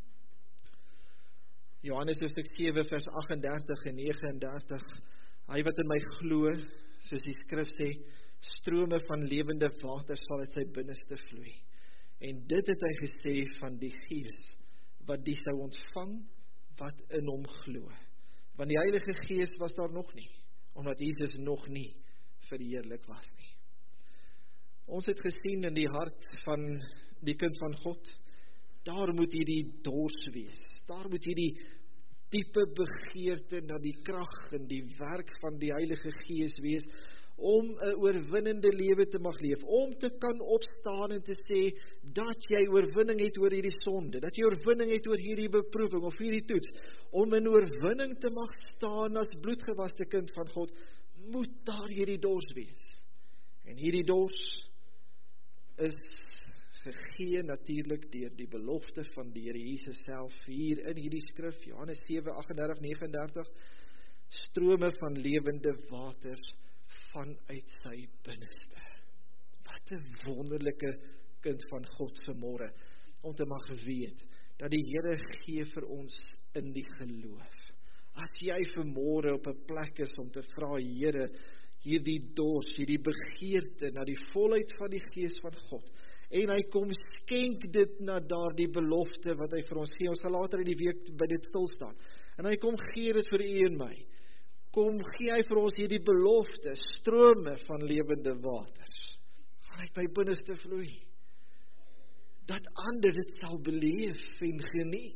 Johannes hoofstuk sewe vers agt en dertig en nege en dertig. Hy wat in my glo, soos die skrif sê, strome van lewende water sal uit sy binneste vloei. En dit het hy gesê van die Gees, wat die sou ontvang, wat in hom glo. Want die Heilige Gees was daar nog nie, omdat Jesus nog nie verheerlik was nie. Ons het gesien in die hart van die kind van God, daar moet hierdie dors wees, daar moet hierdie diepe begeerte na die krag en die werk van die Heilige Gees wees, om 'n oorwinnende lewe te mag leef, om te kan opstaan en te sê, dat jy oorwinning het oor hierdie sonde, dat jy oorwinning het oor hierdie beproewing, of hierdie toets, om in oorwinning te mag staan as bloedgewaste kind van God, moet daar hierdie dors wees. En hierdie dors is gegee natuurlik deur die belofte van die Here Jesus self, hier in hierdie skrif, Johannes sewe agt en dertig nege en dertig, strome van lewende waters, vanuit sy binneste. Wat 'n wonderlike kind van God vanmôre, om te mag weet, dat die Here gee vir ons in die geloof. As jy vanmôre op 'n plek is om te vra, Here, hierdie dors, hierdie begeerte na die volheid van die Gees van God, en hy kom skenk dit na daardie belofte wat hy vir ons gee, ons sal later in die week by dit stil staan, en hy kom gee dit vir u en my, kom gee hy vir ons hierdie belofte, strome van lewende waters, gaan uit my binneste vloei, dat ander dit sal beleef en geniet.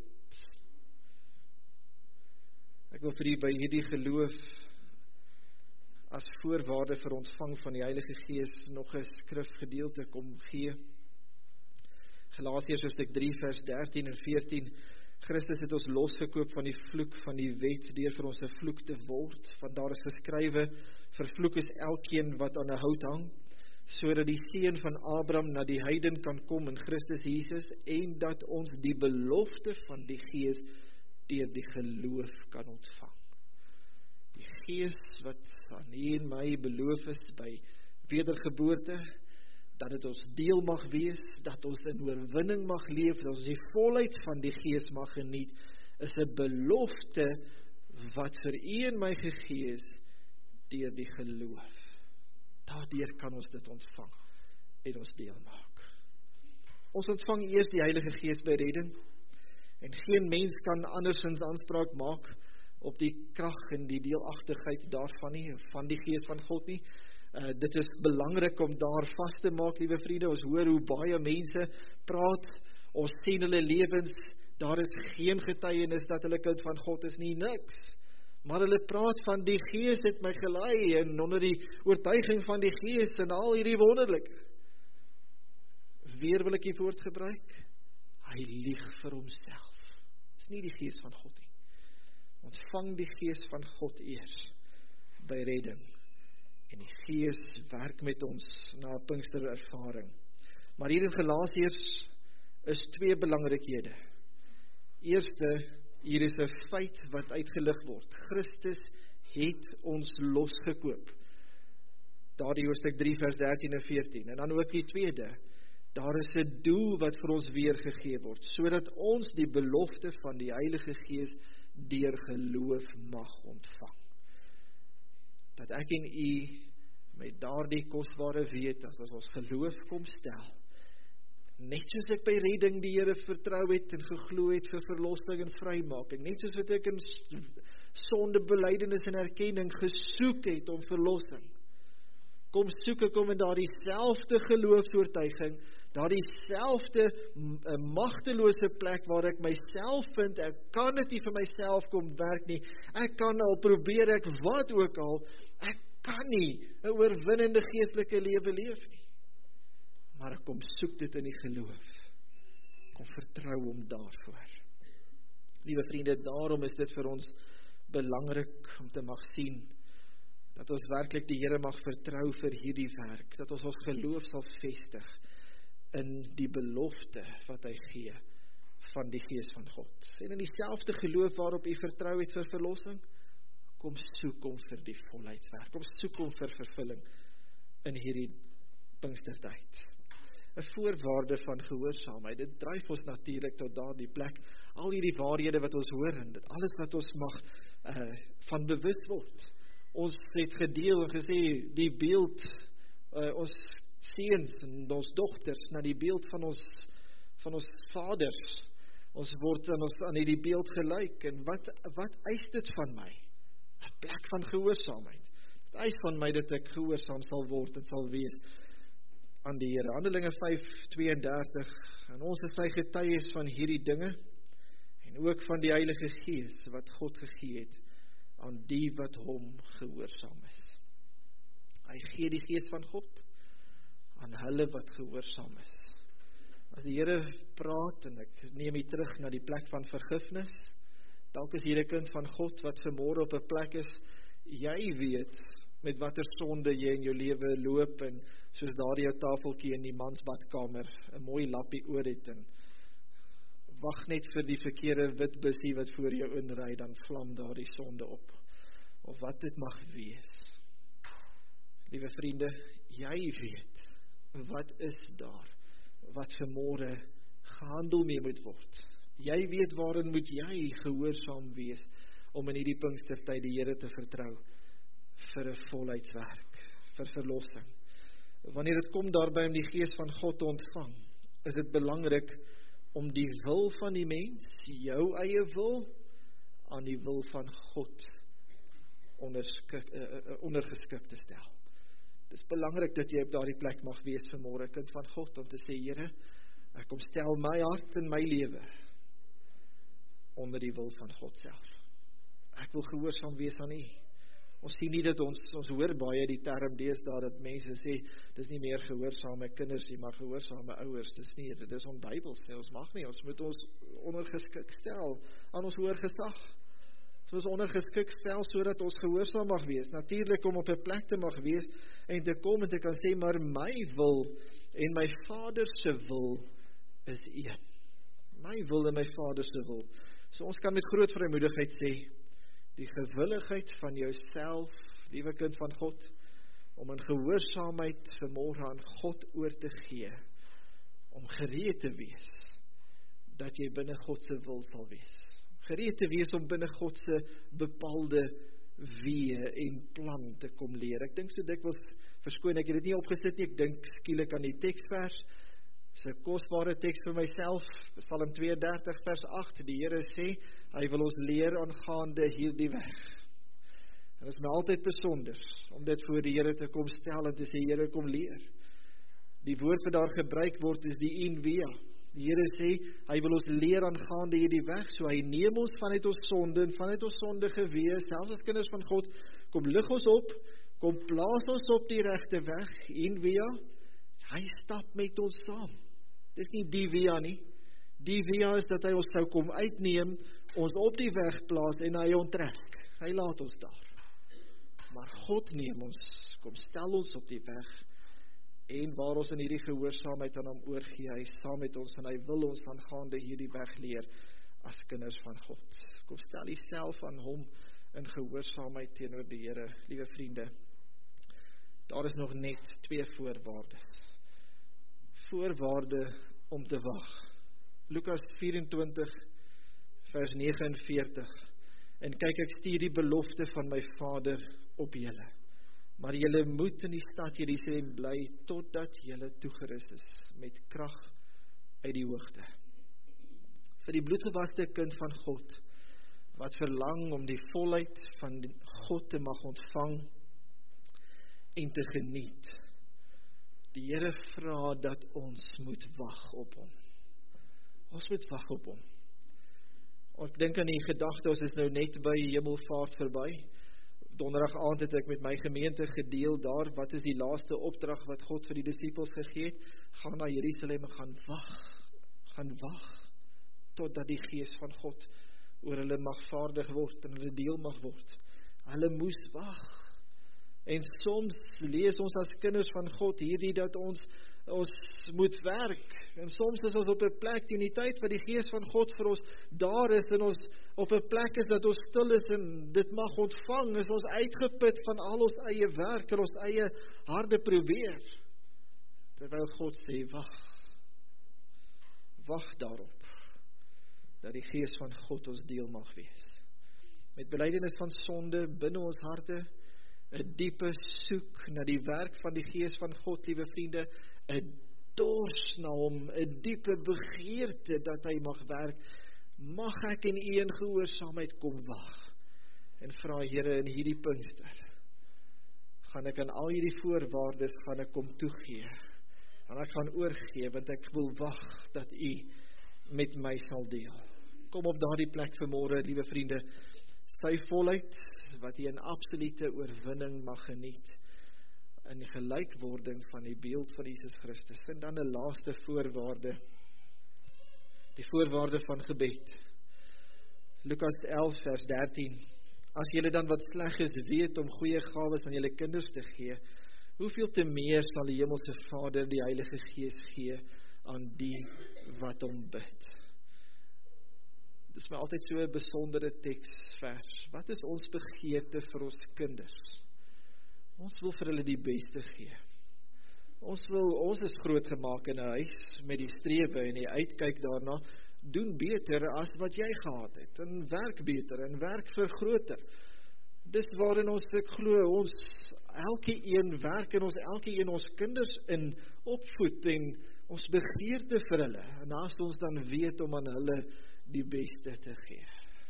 Ek wil vir u by hierdie geloof, as voorwaarde vir ontvang van die Heilige Gees, nog 'n skrifgedeelte kom gee. Galasiërs hoofstuk drie vers dertien en veertien, Christus het ons losgekoop van die vloek van die wet, deur vir ons 'n vloek te word, want daar is geskrywe, vervloek is elkeen wat aan 'n hout hang, sodat die seun van Abraham na die heiden kan kom in Christus Jesus, en dat ons die belofte van die Gees deur die geloof kan ontvang. Gees wat aan U en my beloof is by wedergeboorte, dat dit ons deel mag wees, dat ons in oorwinning mag leef, dat ons die volheid van die Gees mag geniet, is 'n belofte wat vir U en my gegee is deur die geloof. Daardeur kan ons dit ontvang en ons deel maak. Ons ontvang eers die Heilige Gees by redding, en geen mens kan andersins aanspraak maak op die krag en die deelagtigheid daarvan nie, van die Gees van God nie. Uh, dit is belangrik om daar vas te maak, liewe vriende. Ons hoor hoe baie mense praat, ons sien hulle lewens, daar is geen getuienis dat hulle kind van God is nie, niks. Maar hulle praat van die Gees het my gelei, en onder die oortuiging van die Gees, en al hierdie wonderlik. Weer wil ek die woord gebruik, hy lieg vir homself. Dit is nie die Gees van God nie. Ontvang die Gees van God eers, by redding. En die Gees werk met ons na 'n Pinksterervaring. Maar hier in Galasiërs is twee belangrikhede. Eerste, hier is 'n feit wat uitgelig word. Christus het ons losgekoop. Daardie hoofstuk drie vers dertien en veertien. En dan ook die tweede, daar is 'n doel wat vir ons weergegee word, sodat ons die belofte van die Heilige Gees deur geloof mag ontvang. Dat ek en U met daardie kosbare weet, as ons ons geloof kom stel, net soos ek by redding die Here vertrou het en geglo het vir verlossing en vrymaking, net soos wat ek in sondebelydenis en erkenning gesoek het om verlossing, kom soek ek om in daardie selfde geloofsoortuiging, daardie selfde magtelose plek waar ek myself vind, ek kan dit nie vir myself kom werk nie, ek kan al probeer ek wat ook al, ek kan nie 'n oorwinnende geestelike lewe leef nie. Maar ek kom soek dit in die geloof. Kom vertrou om daarvoor. Liewe vriende, daarom is dit vir ons belangrik om te mag sien, dat ons werklik die Here mag vertrou vir hierdie werk, dat ons ons geloof sal vestig in die belofte wat hy gee van die Gees van God. En in dieselfde geloof waarop u vertrou het vir verlossing, kom soek om vir die volheidswerk, kom soek om vir vervulling in hierdie Pinkstertyd. 'n Voorwaarde van gehoorsaamheid, dit dryf ons natuurlik tot daardie plek, al hierdie waarhede wat ons hoor, en dit alles wat ons mag uh, van bewus word. Ons het gedeel en gesê, die beeld, uh, ons seuns en ons dogters, na die beeld van ons, van ons vaders, ons word aan, ons, aan hierdie beeld gelyk, en wat, wat eis dit van my? 'n Plek van gehoorsaamheid. Dit eis van my dat ek gehoorsaam sal word en sal wees aan die Here. Handelinge vyf tweeëndertig, en ons is sy getuies van hierdie dinge, en ook van die Heilige Gees wat God gegee het aan die wat hom gehoorsaam is. Hy gee die Gees van God aan hulle wat gehoorsaam is. As die Here praat, en ek neem u terug na die plek van vergifnis, dalk is hier 'n kind van God wat vanmôre op 'n plek is, jy weet met watter sonde jy in jou lewe loop, en soos daardie jou tafeltjie in die mansbadkamer 'n mooi lappie oor het, en wag net vir die verkeerde wit bussie wat voor jou inry, dan vlam daardie sonde op, of wat dit mag wees. Liewe vriende, jy weet, wat is daar, wat vanmôre gehandel mee moet word. Jy weet waarin moet jy gehoorsaam wees, om in hierdie Pinkstertyd die Here te vertrou, vir 'n volheidswerk, vir verlossing. Wanneer dit kom daarby om die Gees van God te ontvang, is dit belangrik om die wil van die mens, jou eie wil, aan die wil van God onderskik, uh, ondergeskik te stel. Dit is belangrik dat jy op daardie plek mag wees vanmôre, kind van God, om te sê, Here, ek kom stel my hart en my lewe onder die wil van God self. Ek wil gehoorsaam wees aan U. Ons sien nie dat ons, ons hoor baie die term deesdae dat mense sê, dis nie meer gehoorsame kinders nie, maar gehoorsame ouers. Dis nie, dit is onbybels, sê ons mag nie, ons moet ons ondergeskik stel aan ons hoër gesag. Ons ondergeskik stel sodat ons gehoorsaam mag wees. Natuurlik om op 'n plek te mag wees en te kom en te kan sê, maar my wil en my Vader se wil is een. My wil en my Vader se wil. So ons kan met groot vrymoedigheid sê, die gewilligheid van jouself, liewe kind van God, om in gehoorsaamheid vanmôre aan God oor te gee, om gereed te wees, dat jy binne God se wil sal wees. Gereed te wees om binne God se bepaalde weë en plan te kom leer. Ek dink so dikwels, verskoon, ek het dit nie opgesit nie, ek dink skielik aan die teksvers, is 'n kosbare teks vir myself, Psalm twee en dertig vers agt, die Here sê, hy wil ons leer aangaande hierdie weg. En dit is my altyd besonder, om dit voor die Here te kom stel, en te sê, Here, kom leer. Die woord wat daar gebruik word, is die en via. Die Here sê, hy wil ons leer aangaande hierdie weg, so hy neem ons vanuit ons sonde, en vanuit ons sondige wees, selfs as kinders van God, kom lig ons op, kom plaas ons op die regte weg, en via, hy stap met ons saam. Dis nie die via nie, die via is dat hy ons sou kom uitneem, ons op die weg plaas, en hy onttrek, hy laat ons daar. Maar God neem ons, kom stel ons op die weg, en waar ons in hierdie gehoorsaamheid aan hom oorgee, hy is saam met ons, en hy wil ons aangaande hierdie weg leer, as kinders van God. Kom stel jouself aan hom, in gehoorsaamheid teenoor die Here, liewe vriende. Daar is nog net twee voorwaardes. Voorwaarde om te wag. Lukas vyf-en-twintig vers nege en veertig. En kyk, ek stuur die belofte van my Vader op julle. Maar julle moet in die stad Jerusalem bly, totdat julle toegerus is, met krag uit die hoogte. Vir die bloedgewaste kind van God, wat verlang om die volheid van God te mag ontvang, en te geniet. Die Here vra dat ons moet wag op hom. Ons moet wag op hom. Ek dink aan die gedagte, ons is nou net by Hemelvaart verby. Donderdag aand het ek met my gemeente gedeel daar, wat is die laaste opdrag wat God vir die disippels gegee het? Gaan na Jerusalem en gaan wag, gaan wag, totdat die Gees van God oor hulle mag vaardig word, en hulle deel mag word. Hulle moes wag. En soms lees ons as kinders van God hierdie dat ons ons moet werk, en soms is ons op 'n plek teen die tyd wat die Gees van God vir ons daar is, en ons op 'n plek is dat ons stil is, en dit mag ontvang, is ons uitgeput van al ons eie werk, en ons eie harde probeer, terwyl God sê, wag, wag daarop, dat die Gees van God ons deel mag wees, met belydenis van sonde binne ons harte, 'n diepe soek na die werk van die Gees van God, liewe vriende, 'n dors na hom, 'n diepe begeerte dat hy mag werk, mag ek in u in gehoorsaamheid kom wag, en vra, Here, in hierdie Pinkster, gaan ek aan al hierdie voorwaardes, gaan ek kom toegee, en ek gaan oorgee, want ek wil wag, dat u met my sal deel. Kom op daardie plek vanmôre, liewe vriende, sy volheid, wat jy in absolute oorwinning mag geniet, in die gelykwording van die beeld van Jesus Christus. En dan 'n laaste voorwaarde, die voorwaarde van gebed. Lukas elf vers dertien. As julle dan wat sleg is weet om goeie gawes aan julle kinders te gee, hoeveel te meer sal die Hemelse Vader die Heilige Gees gee aan die wat hom bid. Dit is my altyd so 'n besondere teksvers. Wat is ons begeerte vir ons kinders? Ons wil vir hulle die beste gee. Ons wil, ons is groot gemaak in 'n huis met die strewe en die uitkyk daarna, doen beter as wat jy gehad het, en werk beter, en werk vergroter. Dis waarin ons, ek glo, ons elke een werk, en ons elke een ons kinders in opvoed, en ons begeerte vir hulle, en as ons dan weet om aan hulle die beste te gee,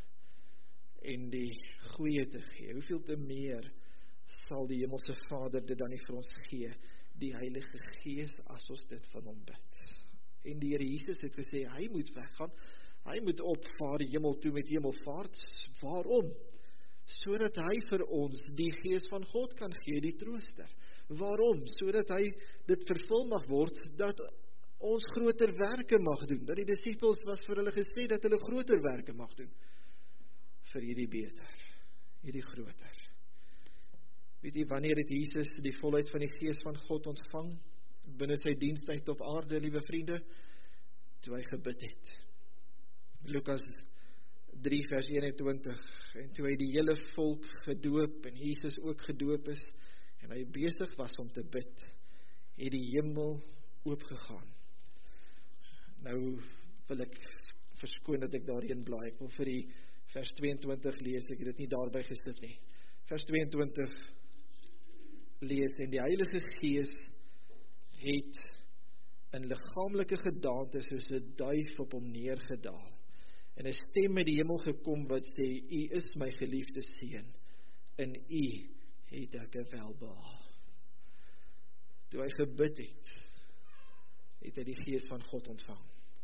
en die goeie te gee, hoeveel te meer sal die Hemelse Vader dit dan nie vir ons gee, die Heilige Gees, as ons dit van hom bid. En die Here Jesus het gesê, hy moet weggaan, hy moet opvaar die hemel toe met hemelvaart. Waarom? Sodat hy vir ons die Gees van God kan gee, die trooster. Waarom? Sodat hy dit vervul mag word, dat ons groter werke mag doen, dat die disippels was vir hulle gesê, dat hulle groter werke mag doen, vir hierdie beter, hierdie groter. Weet jy, wanneer het Jesus die volheid van die Gees van God ontvang, binne sy dienstyd op aarde, liewe vriende, toe hy gebid het. Lukas drie vers eenentwintig, en toe hy die hele volk gedoop, en Jesus ook gedoop is, en hy besig was om te bid, het die hemel oopgegaan. Nou wil ek verskoon dat ek daarheen blaai, ek wil vir die vers tweeëntwintig lees, ek het dit nie daarby gesit nie. Vers tweeëntwintig lees, en die Heilige Gees het in liggaamlike gedaante soos 'n duif op hom neergedaal, en 'n stem met die hemel gekom wat sê, U is my geliefde seun, in U het ek 'n welbehaag. Toe hy gebid het, het hy die Gees van God ontvang.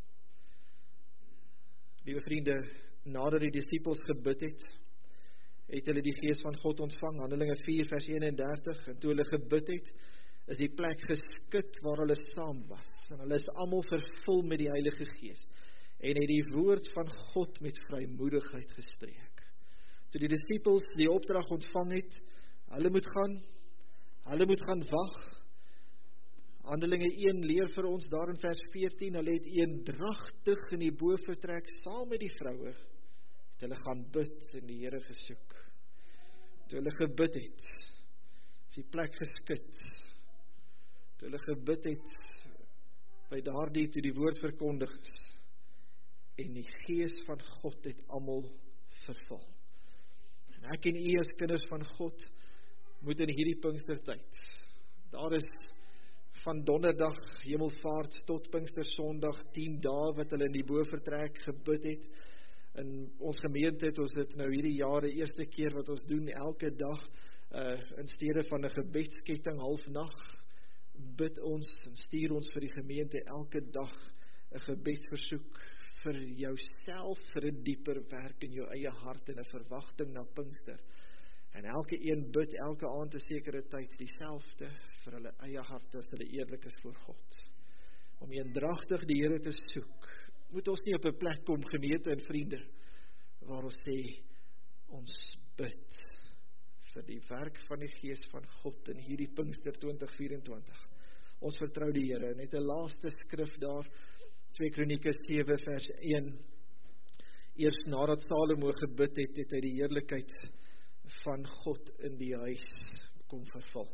Liewe vriende, nadat die disippels gebid het, het hulle die Gees van God ontvang, Handelinge vier vers eenendertig, en toe hulle gebid het, is die plek geskit waar hulle saam was, en hulle is almal vervul met die Heilige Gees, en het die woord van God met vrymoedigheid gespreek. Toe die disippels die opdrag ontvang het, hulle moet gaan, hulle moet gaan wag. Handelinge een leer vir ons daar in vers veertien, hulle het eendragtig in die boventrek saam met die vroue, het hulle gaan bid en die Here gesoek. Toe hulle gebid het, is die plek geskit. Toe hulle gebid het, by daardie toe die woord verkondig is, en die Gees van God het almal vervul. En ek en u as kinders van God, moet in hierdie Pinkstertyd, daar is van donderdag, hemelvaart, tot Pinkstersondag, tien dae wat hulle in die boventrek gebid het. In ons gemeente het ons dit nou hierdie jare eerste keer wat ons doen, elke dag, uh, in steede van 'n gebedsketting, halfnag, bid ons en stuur ons vir die gemeente elke dag 'n gebedsversoek vir jouself, vir 'n dieper werk in jou eie hart en 'n verwagting na Pinkster. En elke een bid elke aand 'n sekere tyd dieselfde vir hulle eie harte as hulle eerlik is voor God. Om eendragtig die Here te soek, moet ons nie op 'n plek kom, gemeente en vriende, waar ons sê, ons bid vir die werk van die Gees van God in hierdie Pinkster twintig vyf-en-twintig. Ons vertrou die Here. Net 'n laaste skrif daar, twee Kronieke sewe vers een. Eers nadat Salomo gebid het, het hy die heerlikheid van God in die huis kom vervul.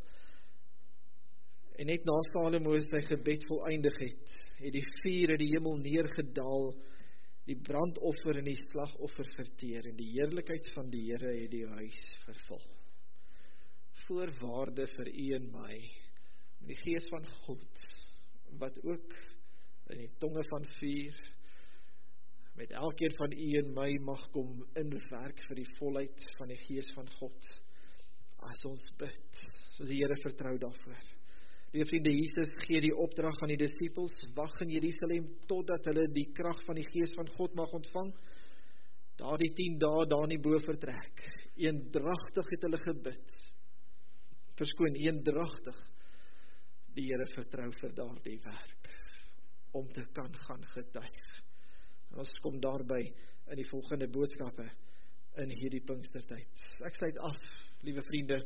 En net na Salomo sy gebed voleindig het, het die vuur uit die hemel neergedaal, die brandoffer en die slagoffer verteer, en die heerlikheid van die Here het die huis vervul. Voorwaarde vir u en my, met die Gees van God, wat ook in die tonge van vuur, met elkeen van u en my mag kom inwerk vir die volheid van die Gees van God, as ons bid, soos die Here vertrou daarvoor. Liewe vriende, Jesus gee die opdrag aan die disippels, wag in Jerusalem, totdat hulle die krag van die Gees van God mag ontvang, daar die tien dae daar nie bo vertrek, eendragtig het hulle gebid, verskoon, eendragtig, die Here vertrou vir daardie werk, om te kan gaan getuig. En ons kom daarby in die volgende boodskappe in hierdie Pinkstertyd. Ek sluit af, liewe vriende,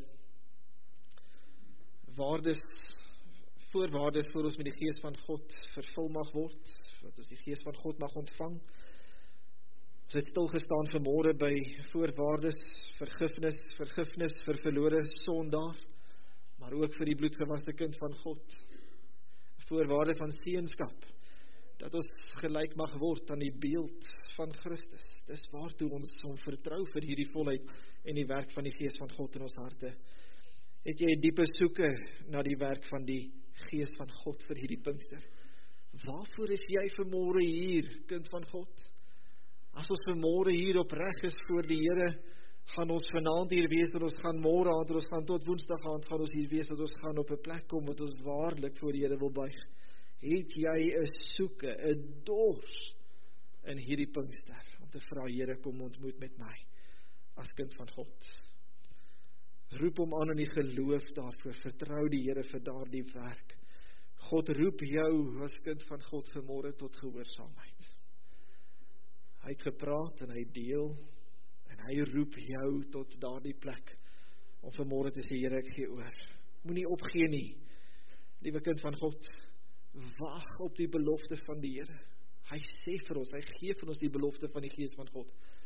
waardes, voorwaardes voor ons met die Gees van God vervul mag word, dat ons die Gees van God mag ontvang. Ons het stilgestaan vanmôre by voorwaardes, vergifnis, vergifnis vir verlore sondaar, maar ook vir die bloedgewaste kind van God. Voorwaarde van seunskap, dat ons gelyk mag word aan die beeld van Christus. Dis waartoe ons hom vertrou vir hierdie volheid en die werk van die Gees van God in ons harte. Het jy 'n diepe soeke na die werk van die Gees van God vir hierdie Pinkster? Waarvoor is jy vanmôre hier, kind van God? As ons vanmôre hier opreg is voor die Here, gaan ons vanaand hier wees, en ons gaan môre aand, en ons gaan tot Woensdag aand, gaan ons hier wees, wat ons gaan op 'n plek kom, wat ons waarlik voor die Here wil buig. Het jy 'n soeke, 'n dors in hierdie Pinkster, om te vra, Here, kom ontmoet met my, as kind van God. Roep hom aan in die geloof daarvoor, vertrou die Here vir daardie werk. God roep jou, as kind van God, vanmôre tot gehoorsaamheid. Hy het gepraat, en hy deel, en hy roep jou tot daardie plek, om vanmôre te sê, Here, ek gee oor. Moenie opgee nie, liewe kind van God, wag op die belofte van die Here. Hy sê vir ons, hy gee vir ons die belofte van die Gees van God.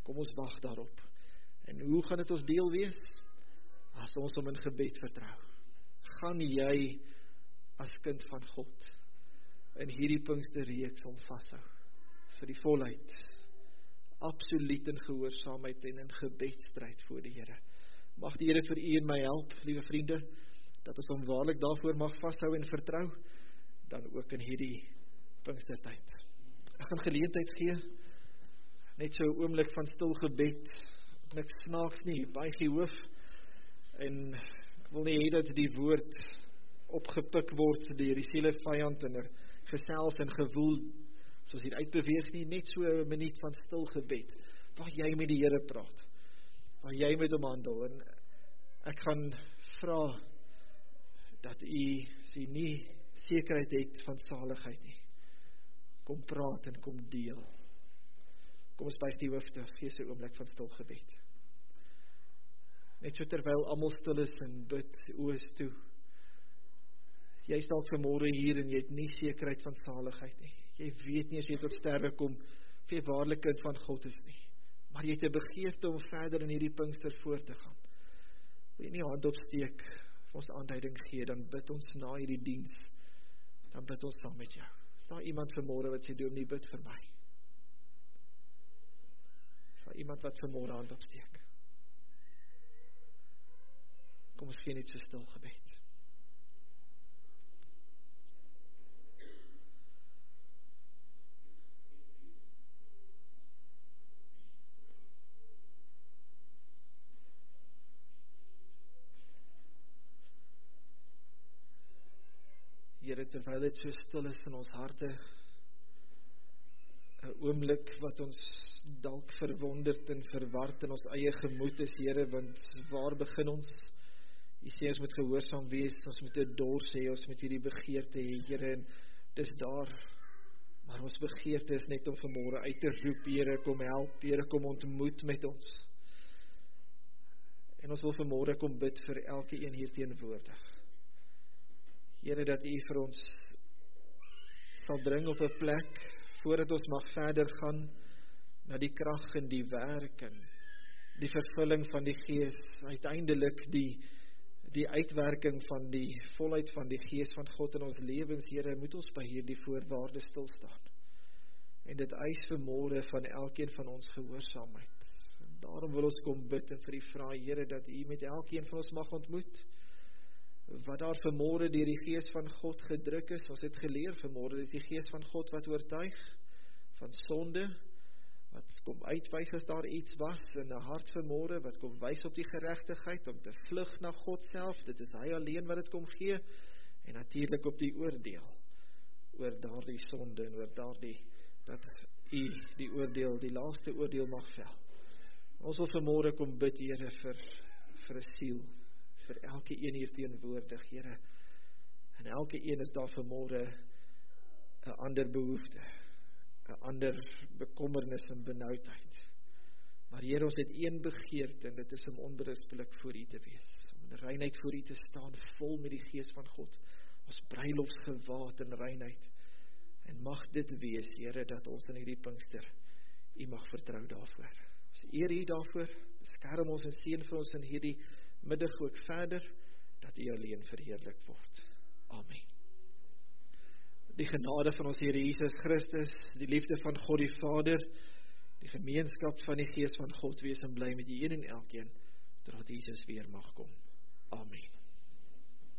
Kom ons wag daarop. En hoe gaan dit ons deel wees? As ons hom in gebed vertrou. Gaan jy as kind van God in hierdie Pinksterreeks hom vashou vir die volheid, absoluut in gehoorsaamheid en in gebedstryd voor die Here. Mag die Here vir u en my help, liewe vriende, dat ons hom waarlik daarvoor mag vashou en vertrou, dan ook in hierdie Pinkstertyd. Ek gaan geleentheid gee, net so 'n oomblik van stil gebed, niks snaaks nie, buig die hoof, en ek wil nie hê dat die woord opgepik word deur die siele vyand en 'n gesels en gewoel, soos hier uitbeweeg nie, net so 'n minuut van stil gebed, waar jy met die Here praat, waar jy met hom handel, en ek gaan vra dat u sien nie sekerheid het van saligheid nie. Kom praat en kom deel. Kom ons buig die hoofde, gee 'n oomblik van stil gebed. Net so terwyl almal stil is en bid, oë is toe. Jy is dalk vanmôre hier en jy het nie sekerheid van saligheid nie. Jy weet nie as jy tot sterwe kom, of jy waarlik kind van God is nie. Maar jy het 'n begeerte om verder in hierdie Pinkster voort te gaan. Wil jy nie hand opsteek, vir ons aanduiding gee, dan bid ons na hierdie diens, dan bid ons saam met jou. Is daar iemand vanmôre wat sê, dominee, bid vir my? Is daar iemand wat vanmôre hand opsteek? Kom ons gee net so stil gebed. Here, terwyl dit so stil is in ons harte, 'n oomblik wat ons dalk verwonderd en verward in ons eie gemoed is, Here, want waar begin ons? U sê ons moet gehoorsaam wees, ons moet 'n dors hê, ons moet hierdie begeerte hê, Here, en dis daar, maar ons begeerte is net om vanmôre uit te roep, Here, kom help, Here, kom ontmoet met ons. En ons wil vanmôre kom bid vir elke een hier teenwoordig. Here, dat u vir ons sal bring op 'n plek, voordat ons mag verder gaan, na die krag en die werk, en die vervulling van die Gees, uiteindelik die, die uitwerking van die volheid van die Gees van God in ons lewens, Here, moet ons by hierdie voorwaarde stil staan. En dit eis vanmôre van elkeen van ons gehoorsaamheid. En daarom wil ons kom bid en vir u vra, Here, dat u met elkeen van ons mag ontmoet, wat daar vanmôre deur die Gees van God gedruk is. Ons het geleer vanmôre, dis die Gees van God wat oortuig van sonde, wat kom uitwys as daar iets was in 'n hart vanmôre, wat kom wys op die geregtigheid, om te vlug na God self, dit is hy alleen wat dit kom gee, en natuurlik op die oordeel, oor daardie sonde, en oor daardie, dat u die oordeel, die laaste oordeel mag vel. Ons wil vanmôre kom bid, Here, vir, vir 'n siel, vir elke een hier teenwoordig, Here, en elke een is daar vanmôre 'n ander behoefte, 'n ander bekommernis en benoudheid. Maar Here, ons het een begeerte, en dit is om onberispelik voor u te wees, om in reinheid voor u te staan, vol met die Gees van God, ons bruilofsgewaad in reinheid, en mag dit wees, Here, dat ons in hierdie Pinkster u mag vertrou daarvoor. Ons eer u daarvoor, beskerm ons en seën vir ons in hierdie middag ook verder, dat u alleen verheerlik word. Amen. Die genade van ons Here Jesus Christus, die liefde van God die Vader, die gemeenskap van die Gees van God wees en bly met u een en elkeen, totdat Jesus weer mag kom. Amen.